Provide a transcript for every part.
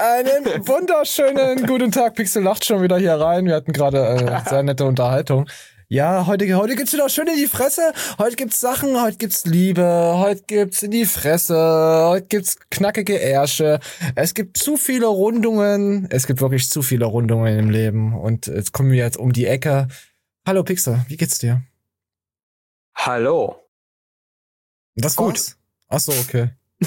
Einen wunderschönen guten Tag. Pixel lacht schon wieder hier rein. Wir hatten gerade sehr nette Unterhaltung. Ja, heute gibt's wieder schön in die Fresse. Heute gibt's Sachen, heute gibt's Liebe, heute gibt's in die Fresse, heute gibt's knackige Ärsche. Es gibt zu viele Rundungen. Es gibt wirklich zu viele Rundungen im Leben. Und jetzt kommen wir jetzt um die Ecke. Hallo Pixel, wie geht's dir? Hallo. Das ist gut. Ach so, okay.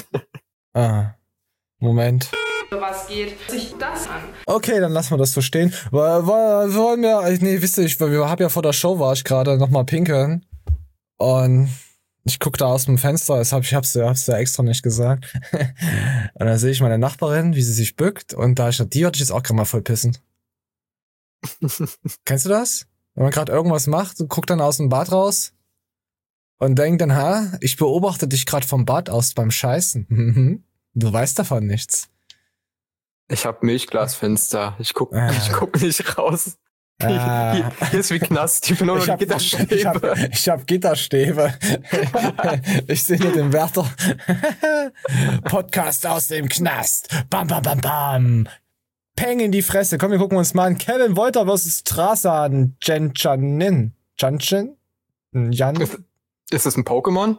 Moment. Was geht sich das an? Okay, dann lassen wir das so stehen. Wollen wir, nee, wisst ihr, wir haben ja vor der Show war ich gerade noch mal pinkeln und ich guck da aus dem Fenster, ich hab's ja extra nicht gesagt. Und da sehe ich meine Nachbarin, wie sie sich bückt und die würde ich jetzt auch gerade mal voll pissen. Kennst du das? Wenn man gerade irgendwas macht und guckt dann aus dem Bad raus und denkt dann, ich beobachte dich gerade vom Bad aus beim Scheißen. Du weißt davon nichts. Ich hab Milchglasfenster. Ich guck nicht raus. Hier ist wie Knast. Ich bin nur noch Gitterstäbe. Ich hab Gitterstäbe. Ich sehe nur den Wärter. Podcast aus dem Knast. Bam, bam, bam, bam. Peng in die Fresse. Komm, wir gucken uns mal an. Kevin Wolter vs. Trasan Janchanin. Janchin? Jan? Ist das ein Pokémon?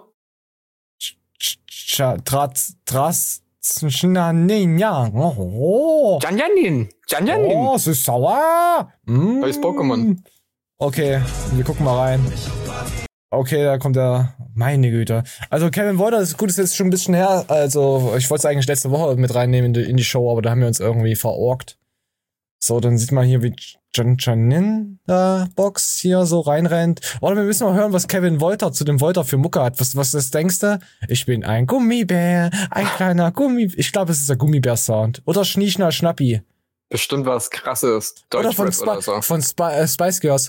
Janjanin. Oh, es ist sauer. Neues Pokémon. Okay, wir gucken mal rein. Okay, da kommt er. Meine Güte. Also Kevin Wolter, das ist gut, ist jetzt schon ein bisschen her. Also ich wollte es eigentlich letzte Woche mit reinnehmen in die Show, aber da haben wir uns irgendwie verorgt. So, dann sieht man hier, wie Janchanin Box hier so reinrennt. Oder wir müssen mal hören, was Kevin Wolter zu dem Wolter für Mucke hat. Was das denkst du? Ich bin ein Gummibär, ein kleiner Gummibär. Ich glaube, es ist der Gummibär-Sound. Oder Schnieschner Schnappi. Bestimmt was Krasses. Oder von Spice Girls.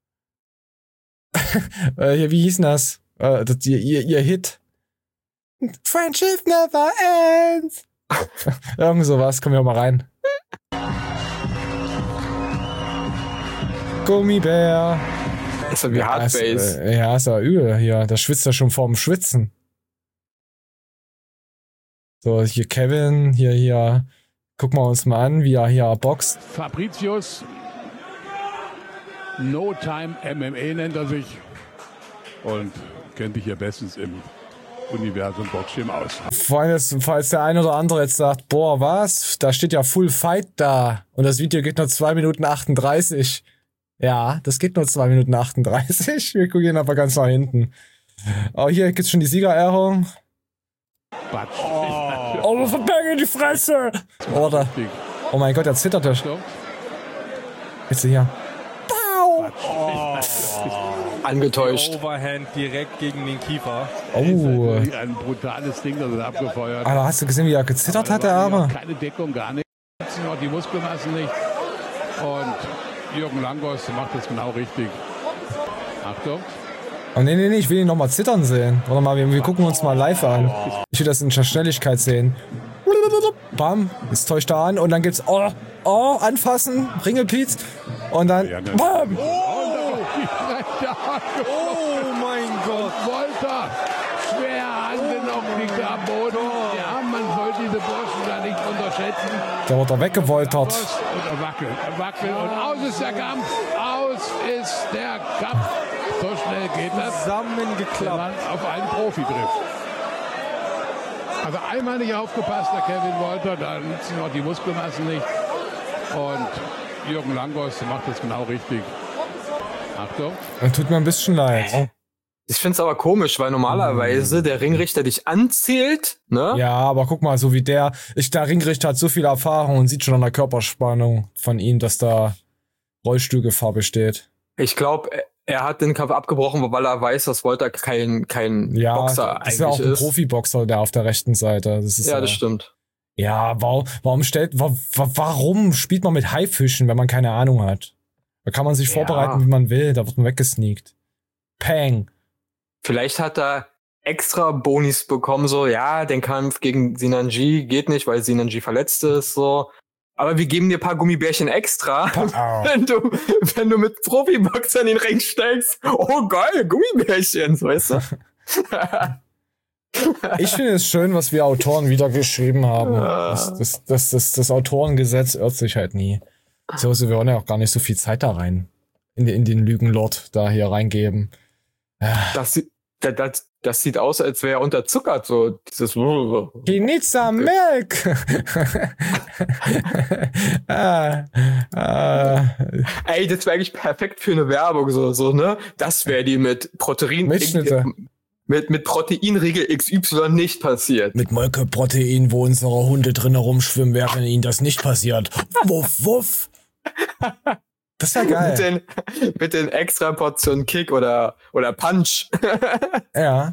Hier, wie hieß denn das? Ihr Hit. Friendship never ends. Irgend sowas. Kommen wir mal rein. Gummibär. Ist ja wie Hardbase. Ja, ist ja übel hier. Da schwitzt er schon vorm Schwitzen. So, hier Kevin, hier. Gucken wir uns mal an, wie er hier boxt. Fabricius. No Time MMA nennt er sich. Und kennt sich hier bestens im Universum Boxgym aus. Falls der ein oder andere jetzt sagt, boah, was? Da steht ja Full Fight da. Und das Video geht nur 2 Minuten 38. Ja, das geht nur 2 Minuten 38. Wir gucken aber ganz nach hinten. Oh, hier gibt's schon die Siegerehrung. Oh, Verbänge in die Fresse! Oder? Oh mein Gott, er zitterte. Jetzt hier. Bau! Angetäuscht. Overhand direkt gegen den Kiefer. Oh. Ein brutales Ding, das er abgefeuert. Aber hast du gesehen, wie er gezittert hat, der Arme? Keine Deckung, gar nicht. Auch die Muskelmassen nicht. Und Jürgen Langos macht das genau richtig. Achtung. Oh, nee, ich will ihn noch mal zittern sehen. Warte mal, wir gucken uns mal live an. Ich will das in der Schnelligkeit sehen. Bam, jetzt täuscht er an und dann gibt's anfassen, Ringelpiez und dann bam. Oh mein Gott. Wolter, schwer angenommen, liegt er am Boden. Ja, man soll diese Burschen da nicht unterschätzen. Da wird er weggewoltert. Und er wackelt und aus ist der Kampf. Aus ist der Kampf. So schnell geht das. Zusammengeklappt. Auf einen Profi trifft. Also einmal nicht aufgepasst, der Kevin Wolter, da nützen auch die Muskelmassen nicht. Und Jürgen Langos macht das genau richtig. Achtung. Tut mir ein bisschen leid. Ich find's aber komisch, weil normalerweise der Ringrichter dich anzählt, ne? Ja, aber guck mal, so wie der Ringrichter hat so viel Erfahrung und sieht schon an der Körperspannung von ihm, dass da Rollstuhlgefahr besteht. Ich glaube, er hat den Kampf abgebrochen, weil er weiß, dass Wolter kein Boxer eigentlich ist. Ja, ist ja auch ein Profiboxer, der auf der rechten Seite. Das stimmt. Ja, warum spielt man mit Haifischen, wenn man keine Ahnung hat? Da kann man sich vorbereiten, wie man will, da wird man weggesneakt. Peng. Vielleicht hat er extra Bonis bekommen, so, ja, den Kampf gegen Sinanji geht nicht, weil Sinanji verletzt ist, so. Aber wir geben dir ein paar Gummibärchen extra, wenn du mit Profiboxern in den Ring steigst. Oh geil, Gummibärchen, weißt du? Ich finde es schön, was wir Autoren wieder geschrieben haben. Das Autorengesetz irrt sich halt nie. So, wir wollen ja auch gar nicht so viel Zeit da rein. In den Lügenlord da hier reingeben. Das sieht aus, als wäre er unterzuckert, so dieses Genießer Milk! Ey, das wäre eigentlich perfekt für eine Werbung, so, ne? Das wäre die mit Protein... Mitschnitte. Mit Proteinriegel XY nicht passiert. Mit Molkeprotein, wo unsere Hunde drinnen rumschwimmen, während ihnen das nicht passiert. Wuff, wuff! Das ist ja geil. Mit den extra Portionen Kick oder Punch. Ja.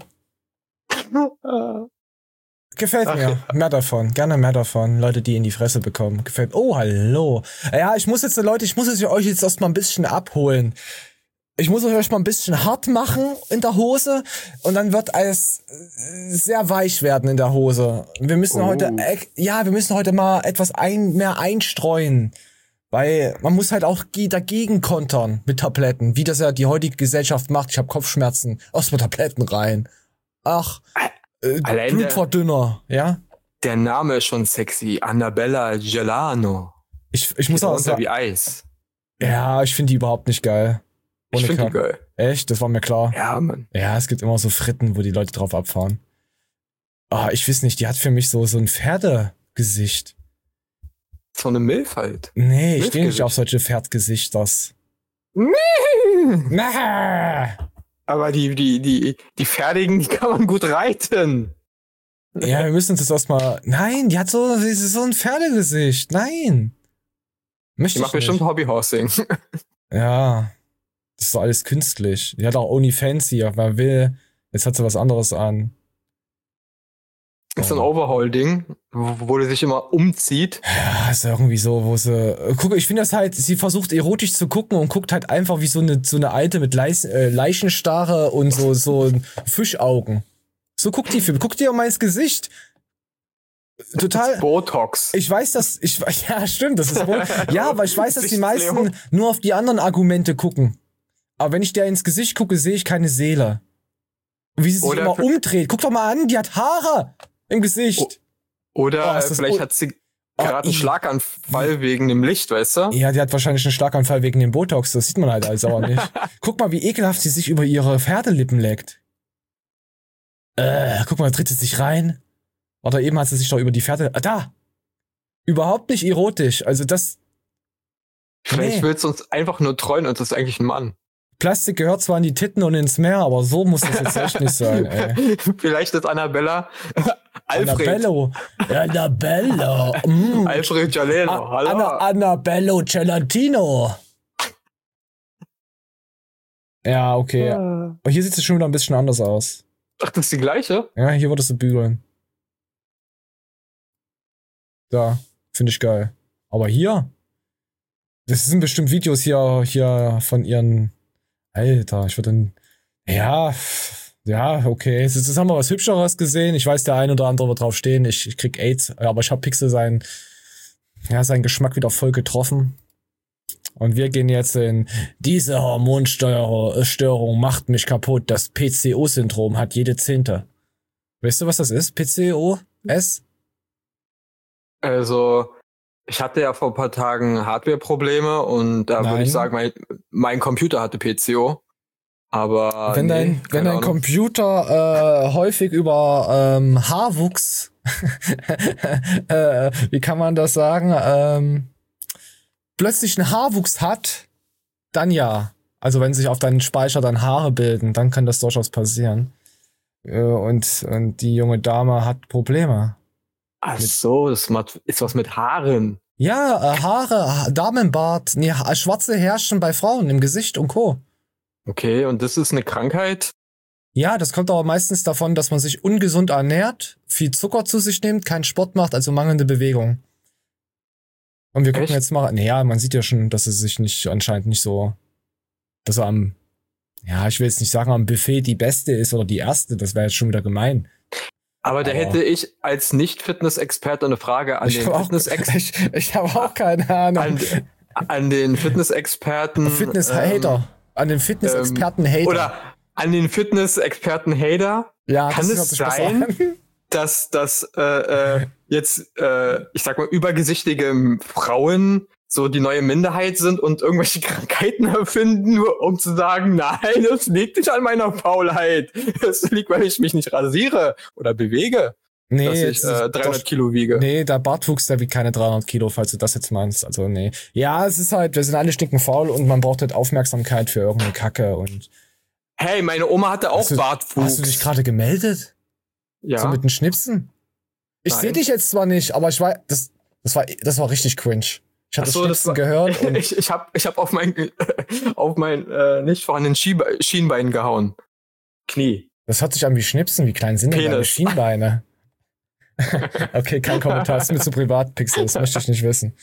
Gefällt mir. Mehr davon. Gerne mehr davon. Leute, die in die Fresse bekommen. Gefällt. Oh, hallo. Ja, ich muss euch jetzt erstmal ein bisschen abholen. Ich muss euch mal ein bisschen hart machen in der Hose und dann wird alles sehr weich werden in der Hose. Wir müssen heute mal etwas mehr einstreuen. Weil man muss halt auch dagegen kontern mit Tabletten, wie das ja die heutige Gesellschaft macht. Ich habe Kopfschmerzen, erstmal Tabletten rein. Ach, Blutverdünner, ja? Der Name ist schon sexy. Annabella Gelano. Ich muss auch sagen, wie Eis. Ja, ich finde die überhaupt nicht geil. Ich finde die geil. Echt? Das war mir klar. Ja, Mann. Ja, es gibt immer so Fritten, wo die Leute drauf abfahren. Ich weiß nicht, die hat für mich so ein Pferdegesicht. So eine Milf halt. Nee, ich stehe nicht auf solche Pferdgesichters. Aber die Fertigen, die kann man gut reiten. Ja, wir müssen uns das erstmal... Nein, die hat so ein Pferdegesicht. Nein. Die macht bestimmt Hobbyhorsing. Ja. Das ist doch alles künstlich. Die hat auch OnlyFans hier, wer will. Jetzt hat sie was anderes an. Das ist ein Overhaul-Ding, wo die sich immer umzieht. Ja, ist irgendwie so, wo sie... Guck, ich finde das halt, sie versucht erotisch zu gucken und guckt halt einfach wie so eine Alte mit Leichenstarre und so Fischaugen. So guckt die für... Guckt die auf mein Gesicht. Total... Das ist Botox. Ich weiß, ja, stimmt, das ist Botox. Ja, aber ich weiß, dass die meisten nur auf die anderen Argumente gucken. Aber wenn ich der ins Gesicht gucke, sehe ich keine Seele. Wie sie sich immer umdreht. Guck doch mal an, die hat Haare im Gesicht. Oder vielleicht hat sie gerade einen Schlaganfall wegen dem Licht, weißt du? Ja, die hat wahrscheinlich einen Schlaganfall wegen dem Botox. Das sieht man halt also auch nicht. Guck mal, wie ekelhaft sie sich über ihre Pferdelippen leckt. Guck mal, tritt sie sich rein. Oder eben hat sie sich doch über die Pferde... da! Überhaupt nicht erotisch. Also das... Vielleicht willst du uns einfach nur treuen und das ist eigentlich ein Mann. Plastik gehört zwar in die Titten und ins Meer, aber so muss das jetzt echt nicht sein, ey. Vielleicht ist Annabella Alfred. Annabello. Alfred Jaleno. Hallo. Annabello Gelatino. Ja, okay. Aber hier sieht es schon wieder ein bisschen anders aus. Ach, das ist die gleiche? Ja, hier würdest du bügeln. Da, finde ich geil. Aber hier? Das sind bestimmt Videos hier von ihren... Alter, ich würde dann... Ja, okay. Jetzt haben wir was Hübscheres gesehen. Ich weiß, der ein oder andere wird drauf stehen. Ich krieg AIDS, aber ich habe Pixel seinen Geschmack wieder voll getroffen. Und wir gehen jetzt in diese Hormonstörung macht mich kaputt. Das PCO-Syndrom hat jede 10. Weißt du, was das ist? PCOS? Also... Ich hatte ja vor ein paar Tagen Hardware-Probleme und da würde ich sagen, mein Computer hatte PCO. Aber wenn dein Computer häufig über Haarwuchs, wie kann man das sagen, plötzlich einen Haarwuchs hat, dann ja. Also wenn sich auf deinen Speicher dann Haare bilden, dann kann das durchaus passieren. Und die junge Dame hat Probleme. Ach so, das ist was mit Haaren. Ja, Haare, Damenbart, schwarze Härchen bei Frauen im Gesicht und Co. Okay, und das ist eine Krankheit? Ja, das kommt aber meistens davon, dass man sich ungesund ernährt, viel Zucker zu sich nimmt, keinen Sport macht, also mangelnde Bewegung. Und wir gucken jetzt mal, man sieht ja schon, dass es sich anscheinend nicht so, dass er ich will jetzt nicht sagen, am Buffet die Beste ist oder die Erste, das wäre jetzt schon wieder gemein. Aber da hätte ich als Nicht-Fitness-Experte eine Frage an den Fitness-Experten. Ich habe auch keine Ahnung. An den Fitness-Experten. Fitness-Hater. An den Fitness-Experten-Hater. Oder an den Fitness-Experten-Hater. Ja, kann es sein, dass jetzt, ich sag mal, übergewichtige Frauen so die neue Minderheit sind und irgendwelche Krankheiten erfinden, nur um zu sagen, nein, das liegt nicht an meiner Faulheit. Das liegt, weil ich mich nicht rasiere oder bewege. Nee, dass ich 300 Kilo wiege. Nee, der Bartwuchs, der wiegt keine 300 Kilo, falls du das jetzt meinst. Also nee. Ja, es ist halt, wir sind alle stinkend faul und man braucht halt Aufmerksamkeit für irgendeine Kacke und... Hey, meine Oma hatte auch Bartwuchs. Hast du dich gerade gemeldet? Ja. So mit den Schnipsen? Ich sehe dich jetzt zwar nicht, aber ich weiß, das war richtig cringe. Ich habe das Schnipsen gehört. Und ich hab auf mein nicht vorhandenen Schienbein gehauen. Knie. Das hört sich an wie Schnipsen. Wie klein sind denn deine Schienbeine? Okay, kein Kommentar. Das ist mir zu privat, Pixel. Das möchte ich nicht wissen.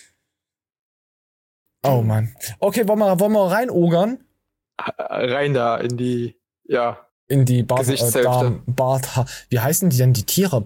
Oh Mann. Okay, wollen wir reinogern? Rein da in die, ja. In die Gesichtshälfte. Wie heißen die denn, die Tiere?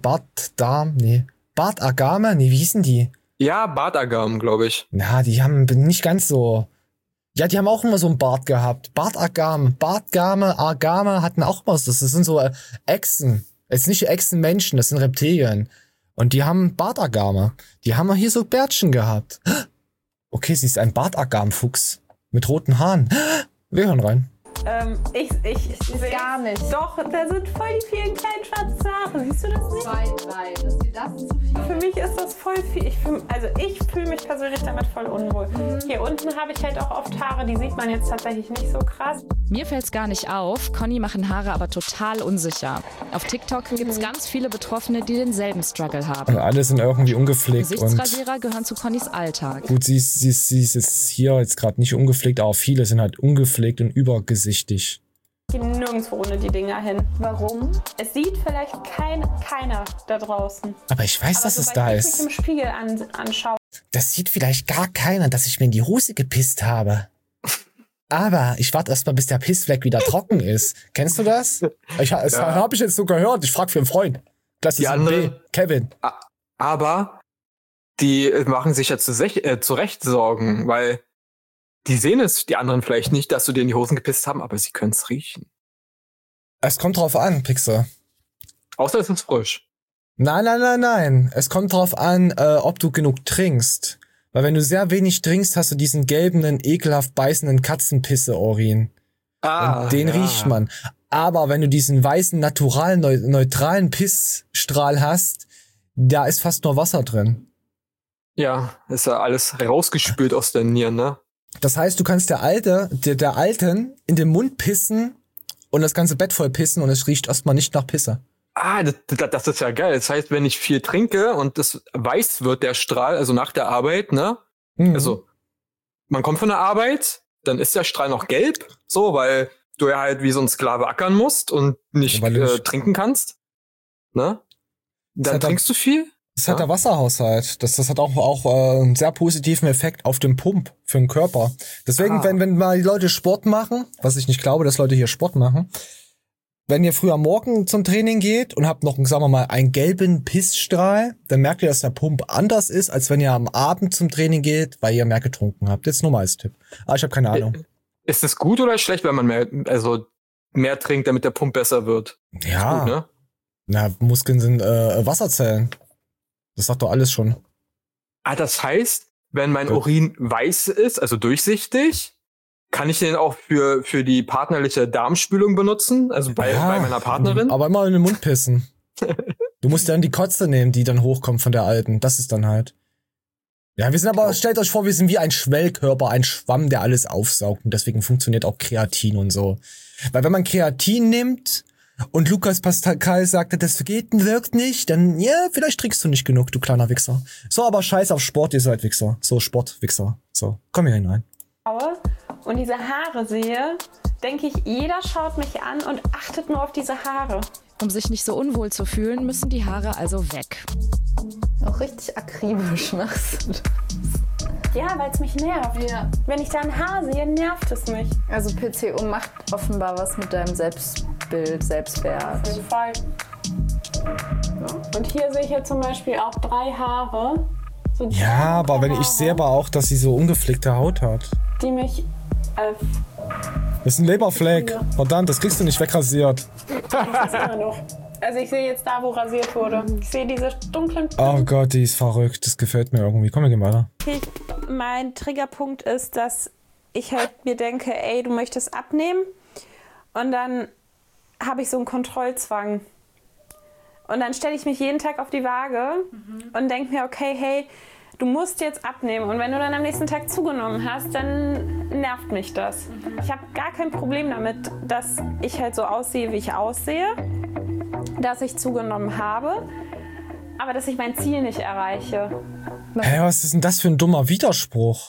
Bartagame? Nee, wie hießen die? Ja, Bartagam, glaube ich. Na, die haben nicht ganz so... Ja, die haben auch immer so einen Bart gehabt. Bartagame, Agame hatten auch was. Das sind so Echsen. Jetzt nicht Echsenmenschen, das sind Reptilien. Und die haben Bartagame. Die haben hier so Bärtchen gehabt. Okay, sie ist ein Bartagam-Fuchs. Mit roten Haaren. Wir hören rein. Ich sehe gar nicht. Doch, da sind voll die vielen kleinen schwarzen Haare. Siehst du das nicht? 2, 3. Ist dir das zu viel? Für mich ist das voll viel. Ich fühle mich persönlich damit voll unwohl. Hier unten habe ich halt auch oft Haare, die sieht man jetzt tatsächlich nicht so krass. Mir fällt's gar nicht auf. Conny machen Haare aber total unsicher. Auf TikTok gibt's ganz viele Betroffene, die denselben Struggle haben. Und alle sind irgendwie ungepflegt. Gesichtsrasierer gehören zu Connys Alltag. Gut, sie ist jetzt hier jetzt gerade nicht ungepflegt, aber viele sind halt ungepflegt und übergesichtig. Ich gehe nirgendwo ohne die Dinger hin. Warum? Es sieht vielleicht keiner da draußen. Aber ich weiß, dass es da ist. Wenn ich mich im Spiegel anschaue. Das sieht vielleicht gar keiner, dass ich mir in die Hose gepisst habe. Aber ich warte erst mal, bis der Pissfleck wieder trocken ist. Kennst du das? Das habe ich jetzt so gehört. Ich frage für einen Freund. Das ist ein B. Kevin. Aber die machen sich ja zurecht Sorgen, weil die sehen es, die anderen vielleicht nicht, dass du dir in die Hosen gepisst haben, aber sie können es riechen. Es kommt drauf an, Pixel. Außer es ist frisch. Nein. Es kommt drauf an, ob du genug trinkst. Weil wenn du sehr wenig trinkst, hast du diesen gelben, ekelhaft beißenden Katzenpisse-Urin. Und den riecht man. Aber wenn du diesen weißen, naturalen, neutralen Pissstrahl hast, da ist fast nur Wasser drin. Ja, ist ja alles rausgespült aus den Nieren, ne? Das heißt, du kannst der Alten in den Mund pissen und das ganze Bett voll pissen und es riecht erstmal nicht nach Pisse. Das ist ja geil. Das heißt, wenn ich viel trinke und das weiß wird, der Strahl, also nach der Arbeit, ne? Mhm. Also, man kommt von der Arbeit, dann ist der Strahl noch gelb, so, weil du ja halt wie so ein Sklave ackern musst und nicht trinken kannst, ne? Dann trinkst du viel. Das hat der Wasserhaushalt. Das hat auch einen sehr positiven Effekt auf den Pump für den Körper. Deswegen, wenn mal die Leute Sport machen, was ich nicht glaube, dass Leute hier Sport machen, wenn ihr früh am Morgen zum Training geht und habt noch, sagen wir mal, einen gelben Pissstrahl, dann merkt ihr, dass der Pump anders ist, als wenn ihr am Abend zum Training geht, weil ihr mehr getrunken habt. Jetzt nur mal als Tipp. Aber ich habe keine Ahnung. Ist es gut oder schlecht, wenn man mehr trinkt, damit der Pump besser wird? Ja. Gut, ne? Na, Muskeln sind Wasserzellen. Das sagt doch alles schon. Das heißt, wenn mein Urin weiß ist, also durchsichtig, kann ich den auch für die partnerliche Darmspülung benutzen? Also bei meiner Partnerin? Aber immer in den Mund pissen. Du musst dann die Kotze nehmen, die dann hochkommt von der Alten. Das ist dann halt. Ja, wir sind aber, stellt euch vor, wir sind wie ein Schwellkörper, ein Schwamm, der alles aufsaugt. Und deswegen funktioniert auch Kreatin und so. Weil wenn man Kreatin nimmt und Lukas Pascal sagte, das wirkt nicht, dann, ja, vielleicht trinkst du nicht genug, du kleiner Wichser. So, aber scheiß auf Sport, ihr seid Wichser. So, Sportwichser. So, komm hier hinein. Und diese Haare sehe, denke ich, jeder schaut mich an und achtet nur auf diese Haare. Um sich nicht so unwohl zu fühlen, müssen die Haare also weg. Auch richtig akribisch machst du das. Ja, weil es mich nervt. Ja. Wenn ich da ein Haar sehe, nervt es mich. Also PCO macht offenbar was mit deinem Selbstbild, Selbstwert. Auf jeden Fall. Ja. Und hier sehe ich jetzt zum Beispiel auch 3 Haare. So ja, aber ich sehe aber auch, dass sie so ungepflegte Haut hat. Die mich... das ist ein Leberfleck. Verdammt, das kriegst du nicht wegrasiert. Das ist immer noch. Also ich sehe jetzt da, wo rasiert wurde. Ich sehe diese dunklen Oh Gott, die ist verrückt. Das gefällt mir irgendwie. Komm, wir gehen weiter. Mein Triggerpunkt ist, dass ich halt mir denke, ey, du möchtest abnehmen. Und dann habe ich so einen Kontrollzwang. Und dann stelle ich mich jeden Tag auf die Waage und denke mir, okay, hey, du musst jetzt abnehmen. Und wenn du dann am nächsten Tag zugenommen hast, dann nervt mich das. Ich habe gar kein Problem damit, dass ich halt so aussehe, wie ich aussehe. Dass ich zugenommen habe. Aber dass ich mein Ziel nicht erreiche. Hä, was ist denn das für ein dummer Widerspruch?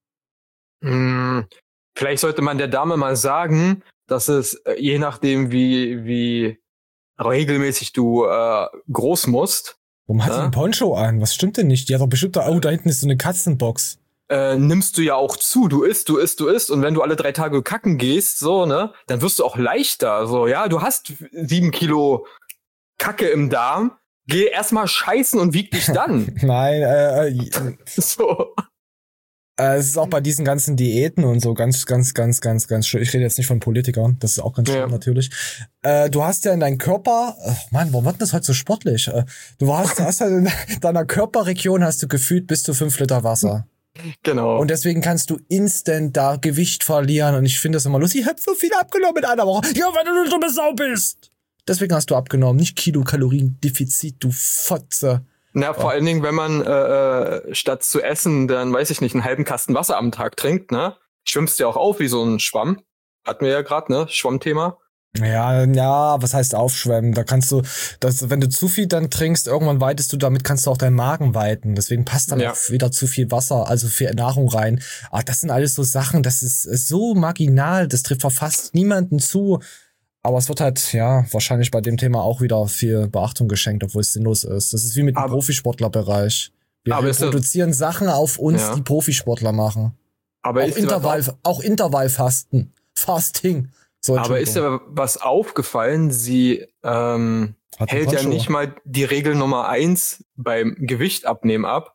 Vielleicht sollte man der Dame mal sagen, dass es je nachdem, wie regelmäßig du groß musst. Warum hat die einen Poncho an? Was stimmt denn nicht? Die hat doch bestimmt da hinten ist so eine Katzenbox. Nimmst du ja auch zu. Du isst. Und wenn du alle 3 Tage kacken gehst, so, ne, dann wirst du auch leichter. So, ja, du hast 7 Kilo Kacke im Darm. Geh erstmal scheißen und wieg dich dann. Nein, so. Es ist auch bei diesen ganzen Diäten und so ganz schön. Ich rede jetzt nicht von Politikern, das ist auch ganz schön natürlich. Du hast ja in deinem Körper, Mann, warum wird das heute so sportlich? Du hast halt in deiner Körperregion hast du gefühlt bis zu 5 Liter Wasser. Genau. Und deswegen kannst du instant da Gewicht verlieren und ich finde das immer lustig. Ich hab so viel abgenommen in einer Woche. Ja, weil du eine dumme Sau bist. Deswegen hast du abgenommen, nicht Kilokalorien-Defizit, du Fotze. Na, vor allen Dingen, wenn man statt zu essen, dann, weiß ich nicht, einen halben Kasten Wasser am Tag trinkt, ne? Schwimmst ja auch auf wie so ein Schwamm. Hatten wir ja gerade, ne? Schwammthema. Ja, was heißt aufschwemmen? Da kannst du, wenn du zu viel dann trinkst, irgendwann weitest du, damit kannst du auch deinen Magen weiten. Deswegen passt dann auch wieder zu viel Wasser, also viel Nahrung rein. Aber das sind alles so Sachen, das ist so marginal, das trifft fast niemanden zu. Aber es wird halt, ja, wahrscheinlich bei dem Thema auch wieder viel Beachtung geschenkt, obwohl es sinnlos ist. Das ist wie mit dem Profisportlerbereich. Wir produzieren Sachen auf uns, die Profisportler machen. Aber auch Intervallfasten. Fasting. So, aber ist ja was aufgefallen, sie hält ja nicht mal die Regel Nummer 1 beim Gewicht abnehmen ab.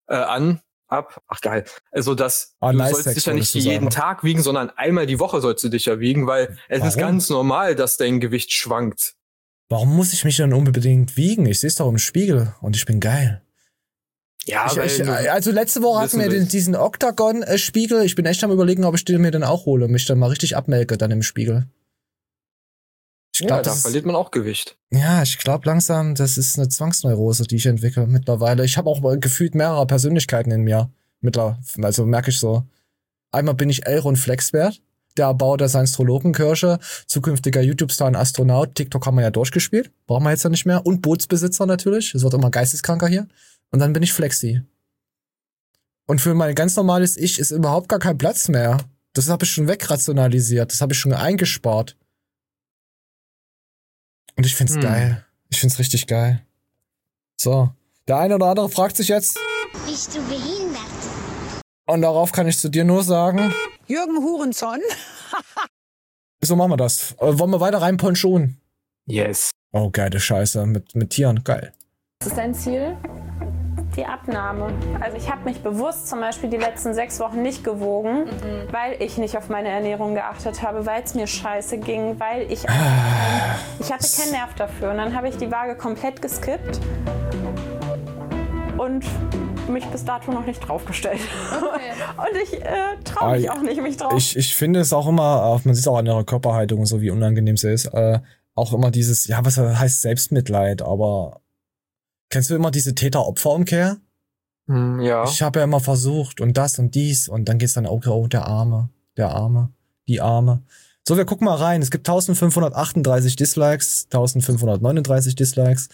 Ach geil. Also du sollst dich ja nicht jeden Tag wiegen, sondern einmal die Woche sollst du dich ja wiegen, weil es ist ganz normal, dass dein Gewicht schwankt. Warum muss ich mich dann unbedingt wiegen? Ich sehe es doch im Spiegel und ich bin geil. Ja, also letzte Woche hatten wir diesen Octagon-Spiegel. Ich bin echt am Überlegen, ob ich den mir dann auch hole, mich dann mal richtig abmelke dann im Spiegel. Ich glaub, da verliert man auch Gewicht. Ja, ich glaube langsam, das ist eine Zwangsneurose, die ich entwickle mittlerweile. Ich habe auch gefühlt mehrere Persönlichkeiten in mir. Also merke ich so. Einmal bin ich Elron Flexbert, der Erbauer der Science-Trologenkirche, zukünftiger YouTube-Star und Astronaut. TikTok haben wir ja durchgespielt, brauchen wir jetzt ja nicht mehr. Und Bootsbesitzer natürlich, es wird immer geisteskranker hier. Und dann bin ich Flexi. Und für mein ganz normales Ich ist überhaupt gar kein Platz mehr. Das habe ich schon wegrationalisiert, das habe ich schon eingespart. Und ich find's geil. Ich find's richtig geil. So. Der eine oder andere fragt sich jetzt. Bist du behindert? Und darauf kann ich zu dir nur sagen. Jürgen Hurenson. So machen wir das. Wollen wir weiter rein ponchonen? Yes. Oh, geile Scheiße. Mit Tieren. Geil. Was ist dein Ziel? Die Abnahme. Also ich habe mich bewusst zum Beispiel die letzten 6 Wochen nicht gewogen, weil ich nicht auf meine Ernährung geachtet habe, weil es mir scheiße ging, weil ich hatte keinen Nerv dafür. Und dann habe ich die Waage komplett geskippt und mich bis dato noch nicht draufgestellt. Okay. Und ich traue mich auch nicht, mich drauf. Ich finde es auch immer, man sieht es auch an ihrer Körperhaltung, so wie unangenehm sie ist, auch immer dieses, ja, was heißt Selbstmitleid, aber kennst du immer diese Täter-Opfer-Umkehr? Ja. Ich habe ja immer versucht und das und dies und dann geht's dann, okay, oh, der Arme, die Arme. So, wir gucken mal rein. Es gibt 1538 Dislikes, 1539 Dislikes.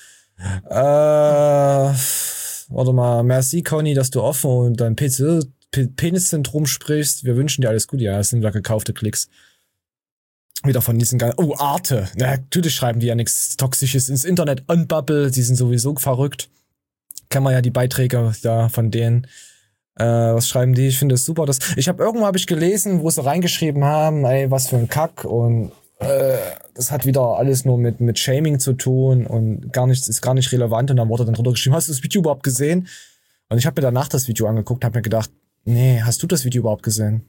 Warte mal, merci Conny, dass du offen und dein Penis-Syndrom sprichst. Wir wünschen dir alles Gute. Ja, das sind wieder gekaufte Klicks. Wieder von diesen oh, Arte. Na, natürlich schreiben die ja nichts Toxisches ins Internet. Unbubble, die sind sowieso verrückt. Kennen wir ja die Beiträge da von denen. Was schreiben die? Ich finde es super. Irgendwo habe ich gelesen, wo sie reingeschrieben haben, ey, was für ein Kack. Und das hat wieder alles nur mit Shaming zu tun und ist gar nicht relevant. Und dann wurde dann drunter geschrieben, hast du das Video überhaupt gesehen? Und ich habe mir danach das Video angeguckt, habe mir gedacht, nee, hast du das Video überhaupt gesehen?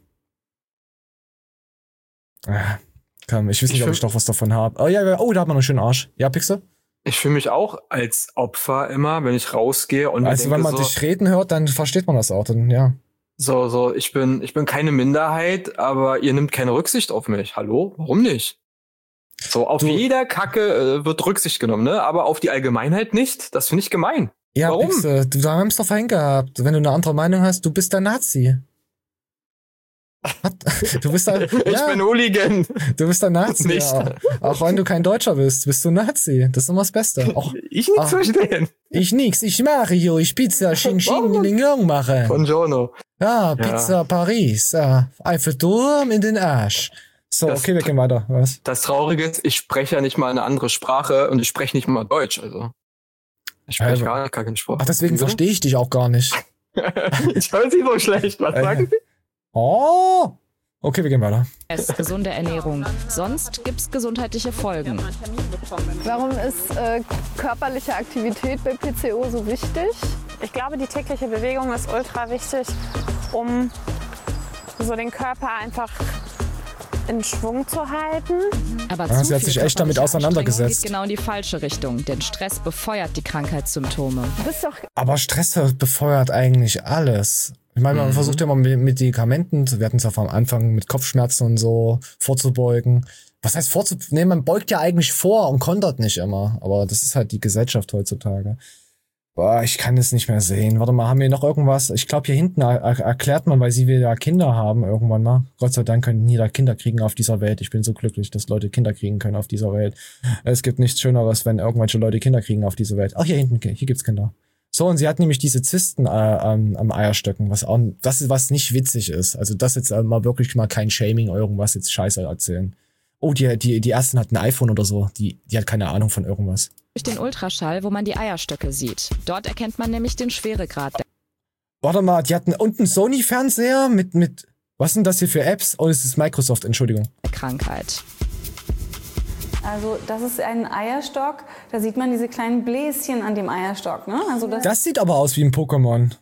Ich weiß nicht, ob ich doch was davon habe. Oh ja, oh, da hat man einen schönen Arsch. Ja, Pixel? Ich fühle mich auch als Opfer immer, wenn ich rausgehe und Also denke wenn man so, dich reden hört, dann versteht man das auch. Dann, ja. so, ich bin keine Minderheit, aber ihr nimmt keine Rücksicht auf mich. Hallo? Warum nicht? So, auf jeder Kacke wird Rücksicht genommen, ne? Aber auf die Allgemeinheit nicht. Das finde ich gemein. Ja, Warum? Pixel, du haben es doch vorhin gehabt. Wenn du eine andere Meinung hast, du bist der Nazi. Du bist da, Ich bin Hooligan. Du bist ein Nazi. Nicht. Ja. Auch wenn du kein Deutscher bist du ein Nazi. Das ist immer das Beste. Auch, Ich nichts verstehen. ich nix, ich Mario, ich Pizza, Xing Xing, Ling Yong mache. Buongiorno. Ja, Pizza Paris, Eiffelturm in den Arsch. So, Das- okay, wir gehen weiter. Was? Das Traurige ist, ich spreche ja nicht mal eine andere Sprache und ich spreche nicht mal Deutsch. Also ich spreche gar keinen Sprache. Ach, deswegen verstehe ich dich auch gar nicht. Ich höre sie so schlecht. Was sagen Sie? Oh! Okay, wir gehen weiter. Gesunde Ernährung. Sonst gibt's gesundheitliche Folgen. Warum ist körperliche Aktivität bei PCO so wichtig? Ich glaube, die tägliche Bewegung ist ultra wichtig, um so den Körper einfach in Schwung zu halten. Aber Ja, zu sie hat viel sich echt damit körperliche auseinandergesetzt. Anstrengung geht genau in die falsche Richtung, denn Stress befeuert die Krankheitssymptome. Du bist doch Aber Stress befeuert eigentlich alles. Ich meine, man versucht ja mal mit Medikamenten, wir hatten es ja am Anfang mit Kopfschmerzen und so, vorzubeugen. Was heißt vorzubeugen? Nee, man beugt ja eigentlich vor und kontert nicht immer. Aber das ist halt die Gesellschaft heutzutage. Boah, ich kann es nicht mehr sehen. Warte mal, haben wir noch irgendwas? Ich glaube, hier hinten erklärt man, weil sie wieder Kinder haben irgendwann mal. Gott sei Dank können jeder Kinder kriegen auf dieser Welt. Ich bin so glücklich, dass Leute Kinder kriegen können auf dieser Welt. Es gibt nichts Schöneres, wenn irgendwelche Leute Kinder kriegen auf dieser Welt. Ach, hier hinten, hier gibt's Kinder. So, und sie hat nämlich diese Zysten am Eierstöcken, was nicht witzig ist. Also das jetzt mal wirklich mal kein Shaming, irgendwas jetzt Scheiße erzählen. Oh, die ersten hatten ein iPhone oder so. Die hat keine Ahnung von irgendwas. Durch den Ultraschall, wo man die Eierstöcke sieht. Dort erkennt man nämlich den Schweregrad der Warte mal, die hatten unten Sony-Fernseher mit, was sind das hier für Apps? Oh, das ist Microsoft, Entschuldigung. Krankheit. Also das ist ein Eierstock, da sieht man diese kleinen Bläschen an dem Eierstock, ne? Also Das sieht aber aus wie ein Pokémon.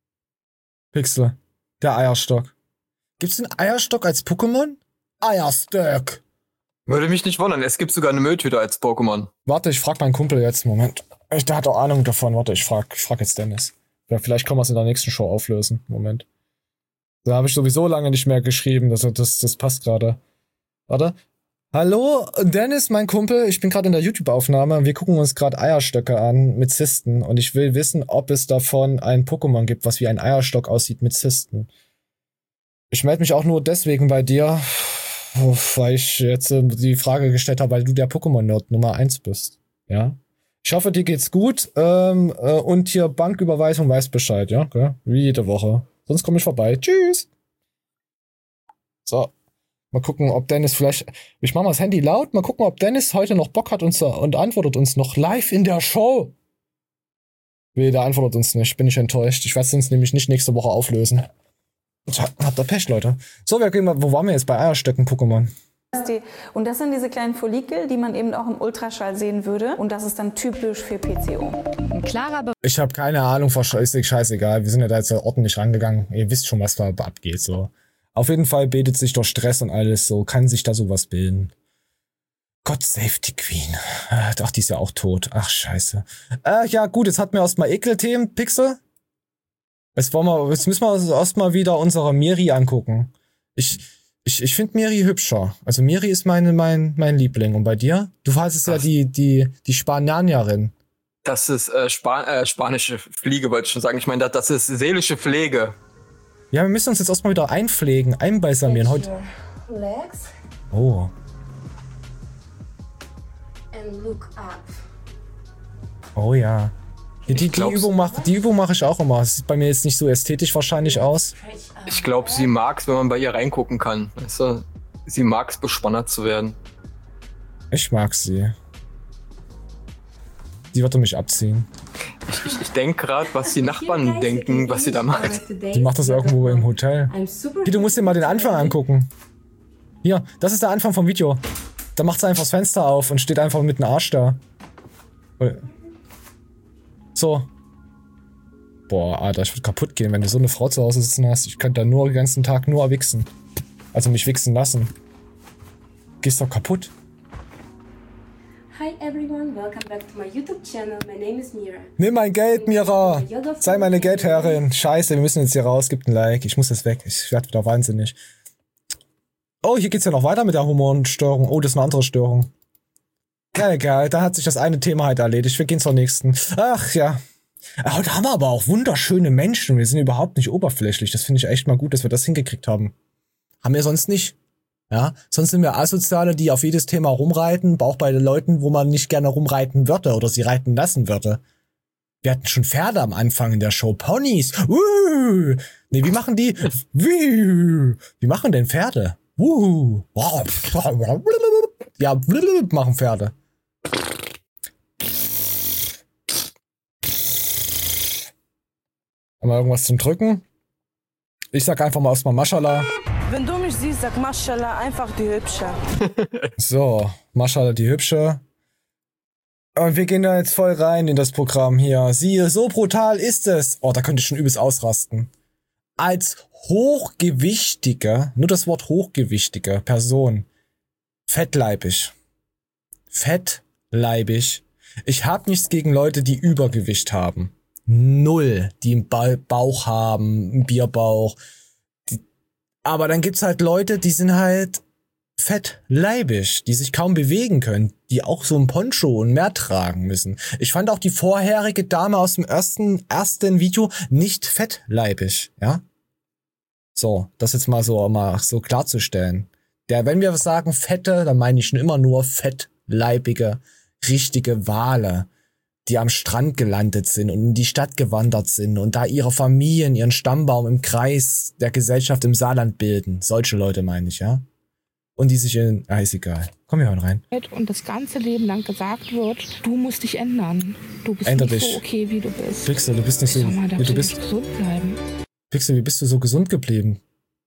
Pixel. Der Eierstock. Gibt's den Eierstock als Pokémon? Eierstock. Würde mich nicht wundern. Es gibt sogar eine Mülltüte als Pokémon. Warte, ich frag meinen Kumpel jetzt. Moment. Der hat auch Ahnung davon. Warte, ich frag jetzt Dennis. Ja, vielleicht können wir es in der nächsten Show auflösen. Moment. Da habe ich sowieso lange nicht mehr geschrieben. Das passt gerade. Warte. Hallo, Dennis, mein Kumpel. Ich bin gerade in der YouTube-Aufnahme. Wir gucken uns gerade Eierstöcke an mit Zysten. Und ich will wissen, ob es davon ein Pokémon gibt, was wie ein Eierstock aussieht mit Zysten. Ich melde mich auch nur deswegen bei dir, weil ich jetzt die Frage gestellt habe, weil du der Pokémon-Nerd Nummer 1 bist. Ja? Ich hoffe, dir geht's gut. Und hier Banküberweisung weiß Bescheid, ja? Okay? Wie jede Woche. Sonst komme ich vorbei. Tschüss. So. Mal gucken, ob Dennis vielleicht... Ich mache mal das Handy laut. Mal gucken, ob Dennis heute noch Bock hat und antwortet uns noch live in der Show. Nee, der antwortet uns nicht. Bin ich enttäuscht. Ich werde es uns nämlich nicht nächste Woche auflösen. Tja, habt ihr Pech, Leute. So, wo waren wir jetzt? Bei Eierstöcken Pokémon. Und das sind diese kleinen Follikel, die man eben auch im Ultraschall sehen würde. Und das ist dann typisch für PCO. Ein klarer Ich habe keine Ahnung, ist scheißegal. Wir sind ja da jetzt ordentlich rangegangen. Ihr wisst schon, was da abgeht. So. Auf jeden Fall bildet sich durch Stress und alles so, kann sich da sowas bilden. God save the Queen. Ach, die ist ja auch tot. Ach, scheiße. Ja, gut, jetzt hatten wir erstmal Ekelthemen, Pixel. Jetzt müssen wir erstmal wieder unsere Miri angucken. Ich finde Miri hübscher. Also Miri ist mein Liebling. Und bei dir? Du heißt ja die Spanierin. Das ist spanische Fliege, wollte ich schon sagen. Ich meine, das ist seelische Pflege. Ja, wir müssen uns jetzt erstmal wieder einbalsamieren. Heute. Legs Oh. and look up. Oh ja. Die Übung mache ich auch immer. Das sieht bei mir jetzt nicht so ästhetisch wahrscheinlich aus. Ich glaube, sie mag's, wenn man bei ihr reingucken kann. Weißt du? Sie mag's, bespannert zu werden. Ich mag sie. Die wird mich abziehen. Ich denke gerade, was die Nachbarn denken, was sie da macht. Die macht das irgendwo im Hotel. Hier, du musst dir mal den Anfang angucken. Hier, das ist der Anfang vom Video. Da macht sie einfach das Fenster auf und steht einfach mit dem Arsch da. So. Boah, Alter, ich würde kaputt gehen, wenn du so eine Frau zu Hause sitzen hast. Ich könnte da nur den ganzen Tag nur wichsen. Also mich wichsen lassen. Gehst doch kaputt. Hi everyone, welcome back to my YouTube channel. My name is Mira. Nimm mein Geld, Mira. Sei meine Geldherrin. Scheiße, wir müssen jetzt hier raus. Gibt ein Like. Ich muss jetzt weg. Ich werde wieder wahnsinnig. Oh, hier geht's ja noch weiter mit der Hormonstörung. Oh, das ist eine andere Störung. Ja, egal. Da hat sich das eine Thema halt erledigt. Wir gehen zur nächsten. Ach, ja. Heute haben wir aber auch wunderschöne Menschen. Wir sind überhaupt nicht oberflächlich. Das finde ich echt mal gut, dass wir das hingekriegt haben. Haben wir sonst nicht. Ja, sonst sind wir Asoziale, die auf jedes Thema rumreiten, auch bei den Leuten, wo man nicht gerne rumreiten würde oder sie reiten lassen würde. Wir hatten schon Pferde am Anfang in der Show, Ponys. Nee, wie machen die? Wie machen denn Pferde? Ja, machen Pferde. Haben wir irgendwas zum Drücken? Ich sag einfach mal erstmal Maschallah. Wenn du mich siehst, sag Maschallah, einfach die Hübsche. So, Maschallah, die Hübsche. Und wir gehen da jetzt voll rein in das Programm hier. Siehe, so brutal ist es. Oh, da könnte ich schon übelst ausrasten. Als hochgewichtige, nur das Wort hochgewichtige Person, fettleibig. Fettleibig. Ich habe nichts gegen Leute, die Übergewicht haben. Null. Die einen Bauch haben, einen Bierbauch. Aber dann gibt's halt Leute, die sind halt fettleibig, die sich kaum bewegen können, die auch so ein Poncho und mehr tragen müssen. Ich fand auch die vorherige Dame aus dem ersten Video nicht fettleibig, ja? So, das jetzt mal so klarzustellen. Wenn wir sagen Fette, dann meine ich schon immer nur fettleibige, richtige Wale, die am Strand gelandet sind und in die Stadt gewandert sind und da ihre Familien, ihren Stammbaum im Kreis der Gesellschaft im Saarland bilden. Solche Leute meine ich, ja? Und die sich ist egal. Komm, wir hören rein. Und das ganze Leben lang gesagt wird, du musst dich ändern. Du bist nicht so okay, wie du bist. Pixel, du bist nicht so, wie du bist. Gesund bleiben. Pixel, wie bist du so gesund geblieben?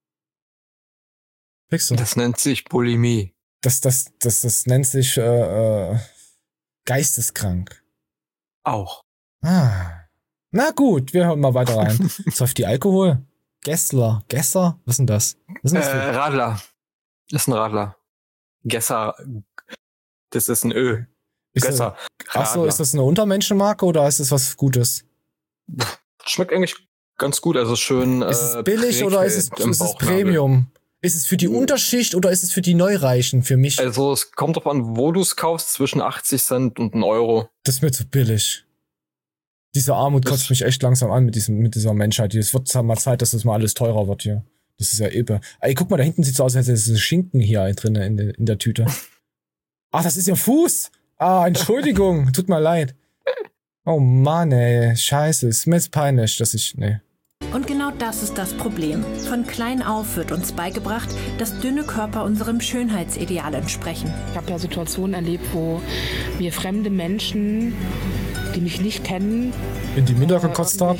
Pixel. Das nennt sich Bulimie. Das nennt sich geisteskrank. Auch. Na gut, wir hören mal weiter rein. Säuft die Alkohol? Gesser? Was ist denn das? Was ist das Radler. Das ist ein Radler. Gesser. Das ist ein Ö. Gesser. Achso, ist das eine Untermenschenmarke oder ist das was Gutes? Schmeckt eigentlich ganz gut, also schön. Ist es billig oder ist es Premium? Ist es für die Unterschicht oder ist es für die Neureichen, für mich? Also es kommt drauf an, wo du es kaufst, zwischen 80 Cent und 1 Euro. Das ist mir zu billig. Diese Armut kotzt mich echt langsam an mit dieser Menschheit. Es wird mal Zeit, dass das mal alles teurer wird hier. Das ist ja Ebbe. Ey, guck mal, da hinten sieht so aus, als hätte es Schinken hier drin in der Tüte. Ach, das ist ihr Fuß. Entschuldigung. Tut mir leid. Oh Mann, ey. Scheiße. Ist mir jetzt peinlich, dass ich... Nee. Und genau das ist das Problem. Von klein auf wird uns beigebracht, dass dünne Körper unserem Schönheitsideal entsprechen. Ich habe ja Situationen erlebt, wo mir fremde Menschen, die mich nicht kennen, in die Mitte gekotzt haben.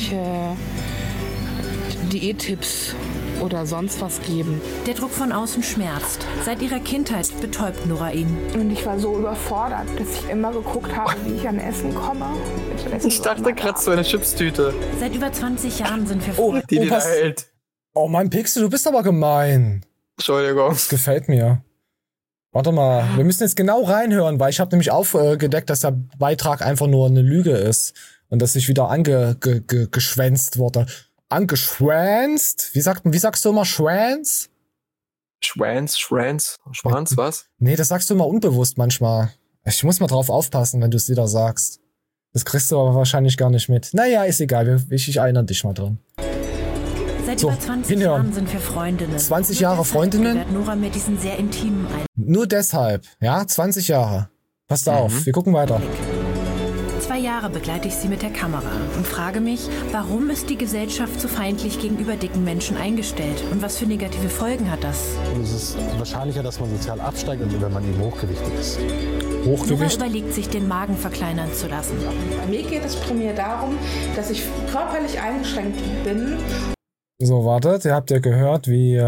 Diättipps oder sonst was geben. Der Druck von außen schmerzt. Seit ihrer Kindheit betäubt Nora ihn. Und ich war so überfordert, dass ich immer geguckt habe, wie ich an Essen komme. Ich dachte gerade so eine Chipstüte. Seit über 20 Jahren sind wir Freunde. Die da hält. Oh Mann, Pixel, du bist aber gemein. Entschuldigung. Das gefällt mir. Warte mal, wir müssen jetzt genau reinhören, weil ich habe nämlich aufgedeckt, dass der Beitrag einfach nur eine Lüge ist. Und dass ich wieder angeschwänzt wurde. Angeschwänzt? Wie sagst du immer Schwänz? Schwanz, was? Nee, das sagst du immer unbewusst manchmal. Ich muss mal drauf aufpassen, wenn du es wieder sagst. Das kriegst du aber wahrscheinlich gar nicht mit. Naja, ist egal, ich erinnere dich mal dran. Seit über 20 Jahren sind wir Freundinnen. 20 Jahre Freundinnen? Nora mir diesen sehr intimen Nur deshalb, ja? 20 Jahre. Passt auf, wir gucken weiter. 2 Jahre begleite ich sie mit der Kamera und frage mich, warum ist die Gesellschaft so feindlich gegenüber dicken Menschen eingestellt und was für negative Folgen hat das? Und es ist wahrscheinlicher, dass man sozial absteigt, wenn man eben hochgewichtig ist. Nora überlegt sich, den Magen verkleinern zu lassen. Bei mir geht es primär darum, dass ich körperlich eingeschränkt bin. So, wartet, ihr habt ja gehört, wie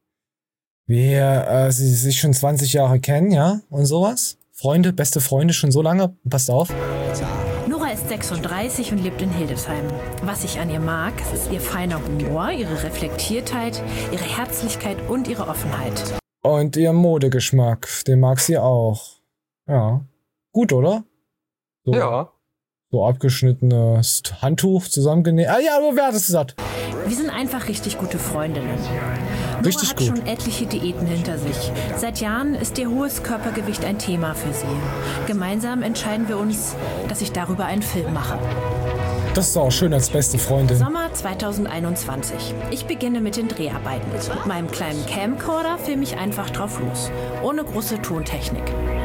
sie sich schon 20 Jahre kennen, ja? Und sowas. Freunde, beste Freunde schon so lange. Passt auf. Nora ist 36 und lebt in Hildesheim. Was ich an ihr mag, ist ihr feiner Humor, ihre Reflektiertheit, ihre Herzlichkeit und ihre Offenheit. Und ihr Modegeschmack, den mag sie auch. Ja. Gut, oder? So, ja. So abgeschnittenes Handtuch zusammengenäht. Ah ja, wer hat es gesagt? Wir sind einfach richtig gute Freundinnen. Richtig Nora hat gut. schon etliche Diäten hinter sich. Seit Jahren ist ihr hohes Körpergewicht ein Thema für sie. Gemeinsam entscheiden wir uns, dass ich darüber einen Film mache. Das ist auch schön als beste Freundin. Sommer 2021. Ich beginne mit den Dreharbeiten. Mit meinem kleinen Camcorder filme ich einfach drauf los. Ohne große Tontechnik.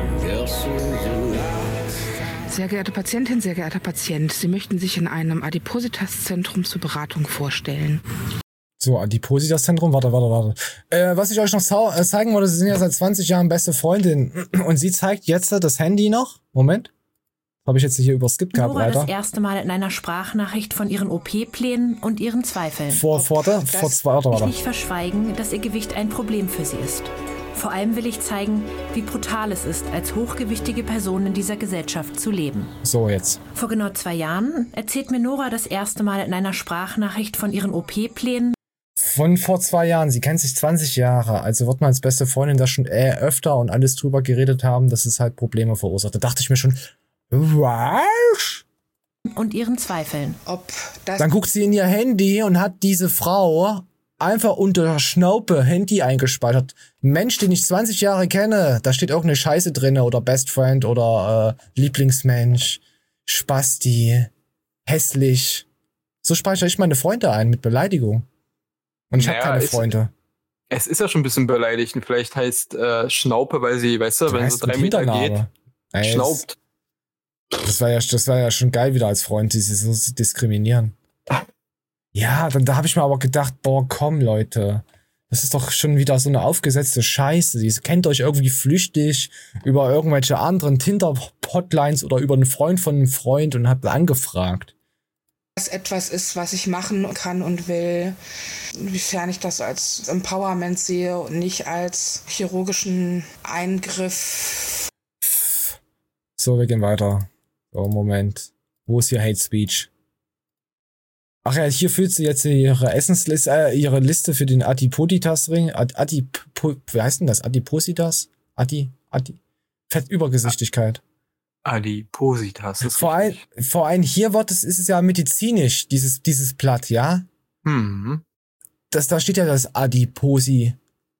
Sehr geehrte Patientin, sehr geehrter Patient, Sie möchten sich in einem Adipositas-Zentrum zur Beratung vorstellen. So, Adipositas-Zentrum, warte. Was ich euch noch zeigen wollte, sie sind ja seit 20 Jahren beste Freundin. Und sie zeigt jetzt das Handy noch. Moment. Habe ich jetzt hier überskippt gehabt, Nora Alter. das erste Mal in einer Sprachnachricht von ihren OP-Plänen und ihren Zweifeln. Warte. Ich nicht verschweigen, dass ihr Gewicht ein Problem für sie ist. Vor allem will ich zeigen, wie brutal es ist, als hochgewichtige Person in dieser Gesellschaft zu leben. So, jetzt. Vor genau 2 Jahren erzählt mir Nora das erste Mal in einer Sprachnachricht von ihren OP-Plänen. Von vor 2 Jahren. Sie kennt sich 20 Jahre. Also wird man als beste Freundin da schon öfter und alles drüber geredet haben, dass es halt Probleme verursacht. Da dachte ich mir schon, was? Und ihren Zweifeln. Dann guckt sie in ihr Handy und hat diese Frau einfach unter Schnaupe Handy eingespeichert. Ein Mensch, den ich 20 Jahre kenne, da steht irgendeine Scheiße drin oder Best Friend oder Lieblingsmensch, Spasti, hässlich. So speichere ich meine Freunde ein mit Beleidigung. Und ich habe keine Freunde. Es ist ja schon ein bisschen beleidigend. Vielleicht heißt Schnaupe, weil sie, weißt du, wenn so 3 Meter geht, schnaubt. Das war ja schon geil wieder als Freund, die sie so diskriminieren. Ja, da habe ich mir aber gedacht, boah, komm, Leute. Das ist doch schon wieder so eine aufgesetzte Scheiße. Ihr kennt euch irgendwie flüchtig über irgendwelche anderen Tinder-Hotlines oder über einen Freund von einem Freund und habt angefragt. Das etwas ist, was ich machen kann und will, inwiefern ich das als Empowerment sehe und nicht als chirurgischen Eingriff. So, wir gehen weiter. So, Moment. Wo ist hier Hate Speech? Ach ja, hier führt sie jetzt ihre Essensliste, ihre Liste für den Adipositas-Ring. Wie heißt denn das? Adipositas? Fettübergesichtigkeit. Adipositas. Vor allem hier ist es ja medizinisch, dieses Blatt, ja? Mhm. Da steht ja das Adiposi,